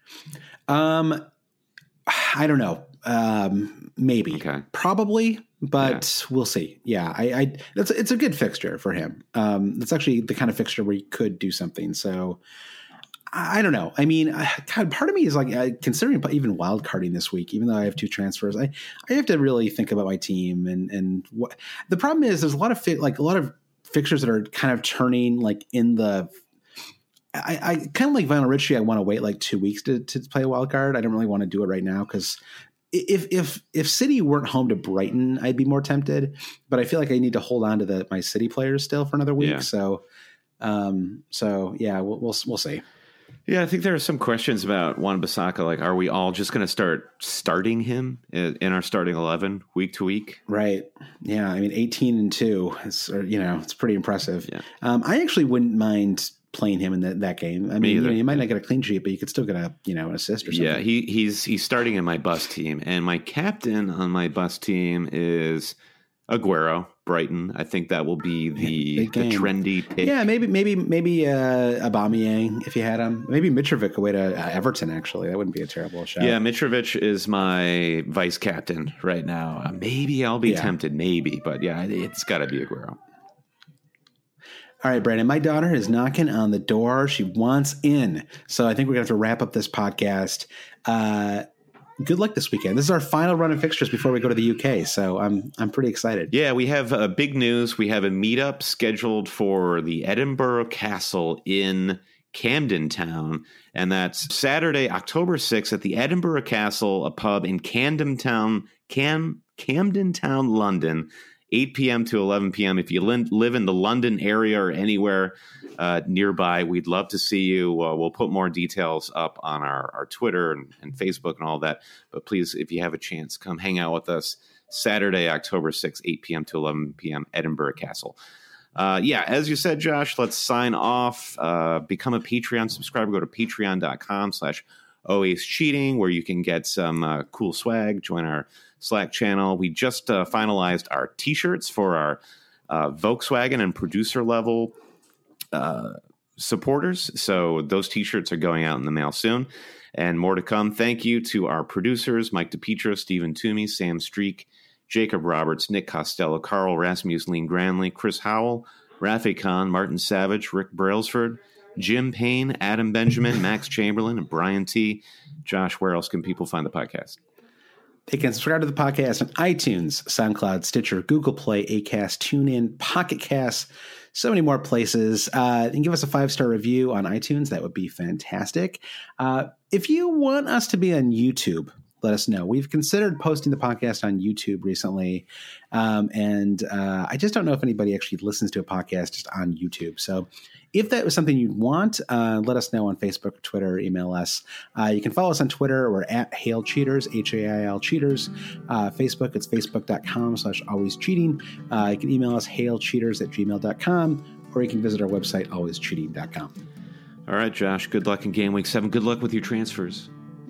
Um, I don't know. Um, maybe, okay. probably, but yeah. we'll see. Yeah, I, I that's it's a good fixture for him. Um, that's actually the kind of fixture where you could do something. So. I don't know. I mean, God, part of me is like uh, considering even wild carding this week, even though I have two transfers, I, I have to really think about my team and, and what the problem is. There's a lot of fi- like a lot of fixtures that are kind of turning like in the, I, I kind of like Vinyl Richie. I want to wait like two weeks to, to play a wild card. I don't really want to do it right now. Cause if, if, if City weren't home to Brighton, I'd be more tempted, but I feel like I need to hold on to the, my City players still for another week. Yeah. So, um, so yeah, we'll, we'll, we'll see. Yeah, I think there are some questions about Wan-Bissaka. Like, are we all just going to start starting him in, in our starting eleven week to week? Right. Yeah. I mean, eighteen and two is, or, you know, it's pretty impressive. Yeah. Um, I actually wouldn't mind playing him in the, that game. I mean, you, know, you might not get a clean sheet, but you could still get a, you know, an assist or something. Yeah. He, he's, he's starting in my bus team, and my captain on my bus team is Aguero, Brighton. I think that will be the, the trendy pick. Yeah, maybe maybe maybe uh, Aubameyang if you had him. Maybe Mitrovic away to uh, Everton. Actually, that wouldn't be a terrible shot. Yeah, Mitrovic is my vice captain right now. Uh, maybe I'll be yeah. tempted, maybe, but yeah, it's got to be Aguero. All right, Brandon, my daughter is knocking on the door. She wants in, so I think we're gonna have to wrap up this podcast. Uh, Good luck this weekend. This is our final run of fixtures before we go to the U K, so I'm I'm pretty excited. Yeah, we have uh, big news. We have a meetup scheduled for the Edinburgh Castle in Camden Town, and that's Saturday, October sixth at the Edinburgh Castle, a pub in Camden Town, Cam Camden Town, London, eight p.m. to eleven p.m. If you li- live in the London area or anywhere uh, nearby, we'd love to see you. Uh, we'll put more details up on our, our Twitter and, and Facebook and all that. But please, if you have a chance, come hang out with us Saturday, October sixth, eight p.m. to eleven p.m. Edinburgh Castle. Uh, yeah, as you said, Josh, let's sign off. Uh, become a Patreon subscriber. Go to patreon.com slash always cheating, where you can get some uh, cool swag. Join our Slack channel. We just uh, finalized our T-shirts for our uh, Volkswagen and producer level uh, supporters. So those T-shirts are going out in the mail soon, and more to come. Thank you to our producers, Mike DePietro, Stephen Toomey, Sam Streak, Jacob Roberts, Nick Costello, Carl Rasmussen, Lean Granley, Chris Howell, Rafi Khan, Martin Savage, Rick Brailsford, Jim Payne, Adam Benjamin, Max Chamberlain, and Brian T. Josh, where else can people find the podcast? They can subscribe to the podcast on iTunes, SoundCloud, Stitcher, Google Play, Acast, TuneIn, Pocket Cast, so many more places. Uh, and give us a five-star review on iTunes. That would be fantastic. Uh, if you want us to be on YouTube, let us know. We've considered posting the podcast on YouTube recently, um, and uh, I just don't know if anybody actually listens to a podcast just on YouTube. So if that was something you'd want, uh, let us know on Facebook, Twitter, email us. Uh, you can follow us on Twitter. We're at Hail Cheaters, H A I L Cheaters. Uh, Facebook, it's facebook.com slash always cheating. Uh, you can email us hailcheaters at gmail dot com, or you can visit our website, always cheating dot com. All right, Josh, good luck in game week seven. Good luck with your transfers.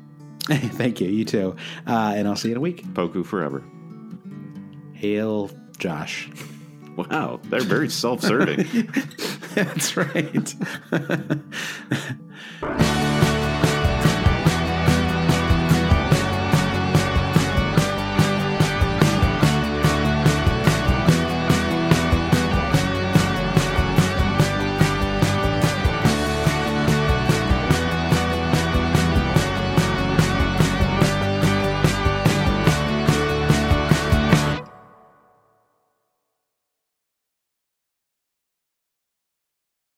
Thank you. You too. Uh, and I'll see you in a week. Poku forever. Hail Josh. Wow, they're very self-serving. That's right.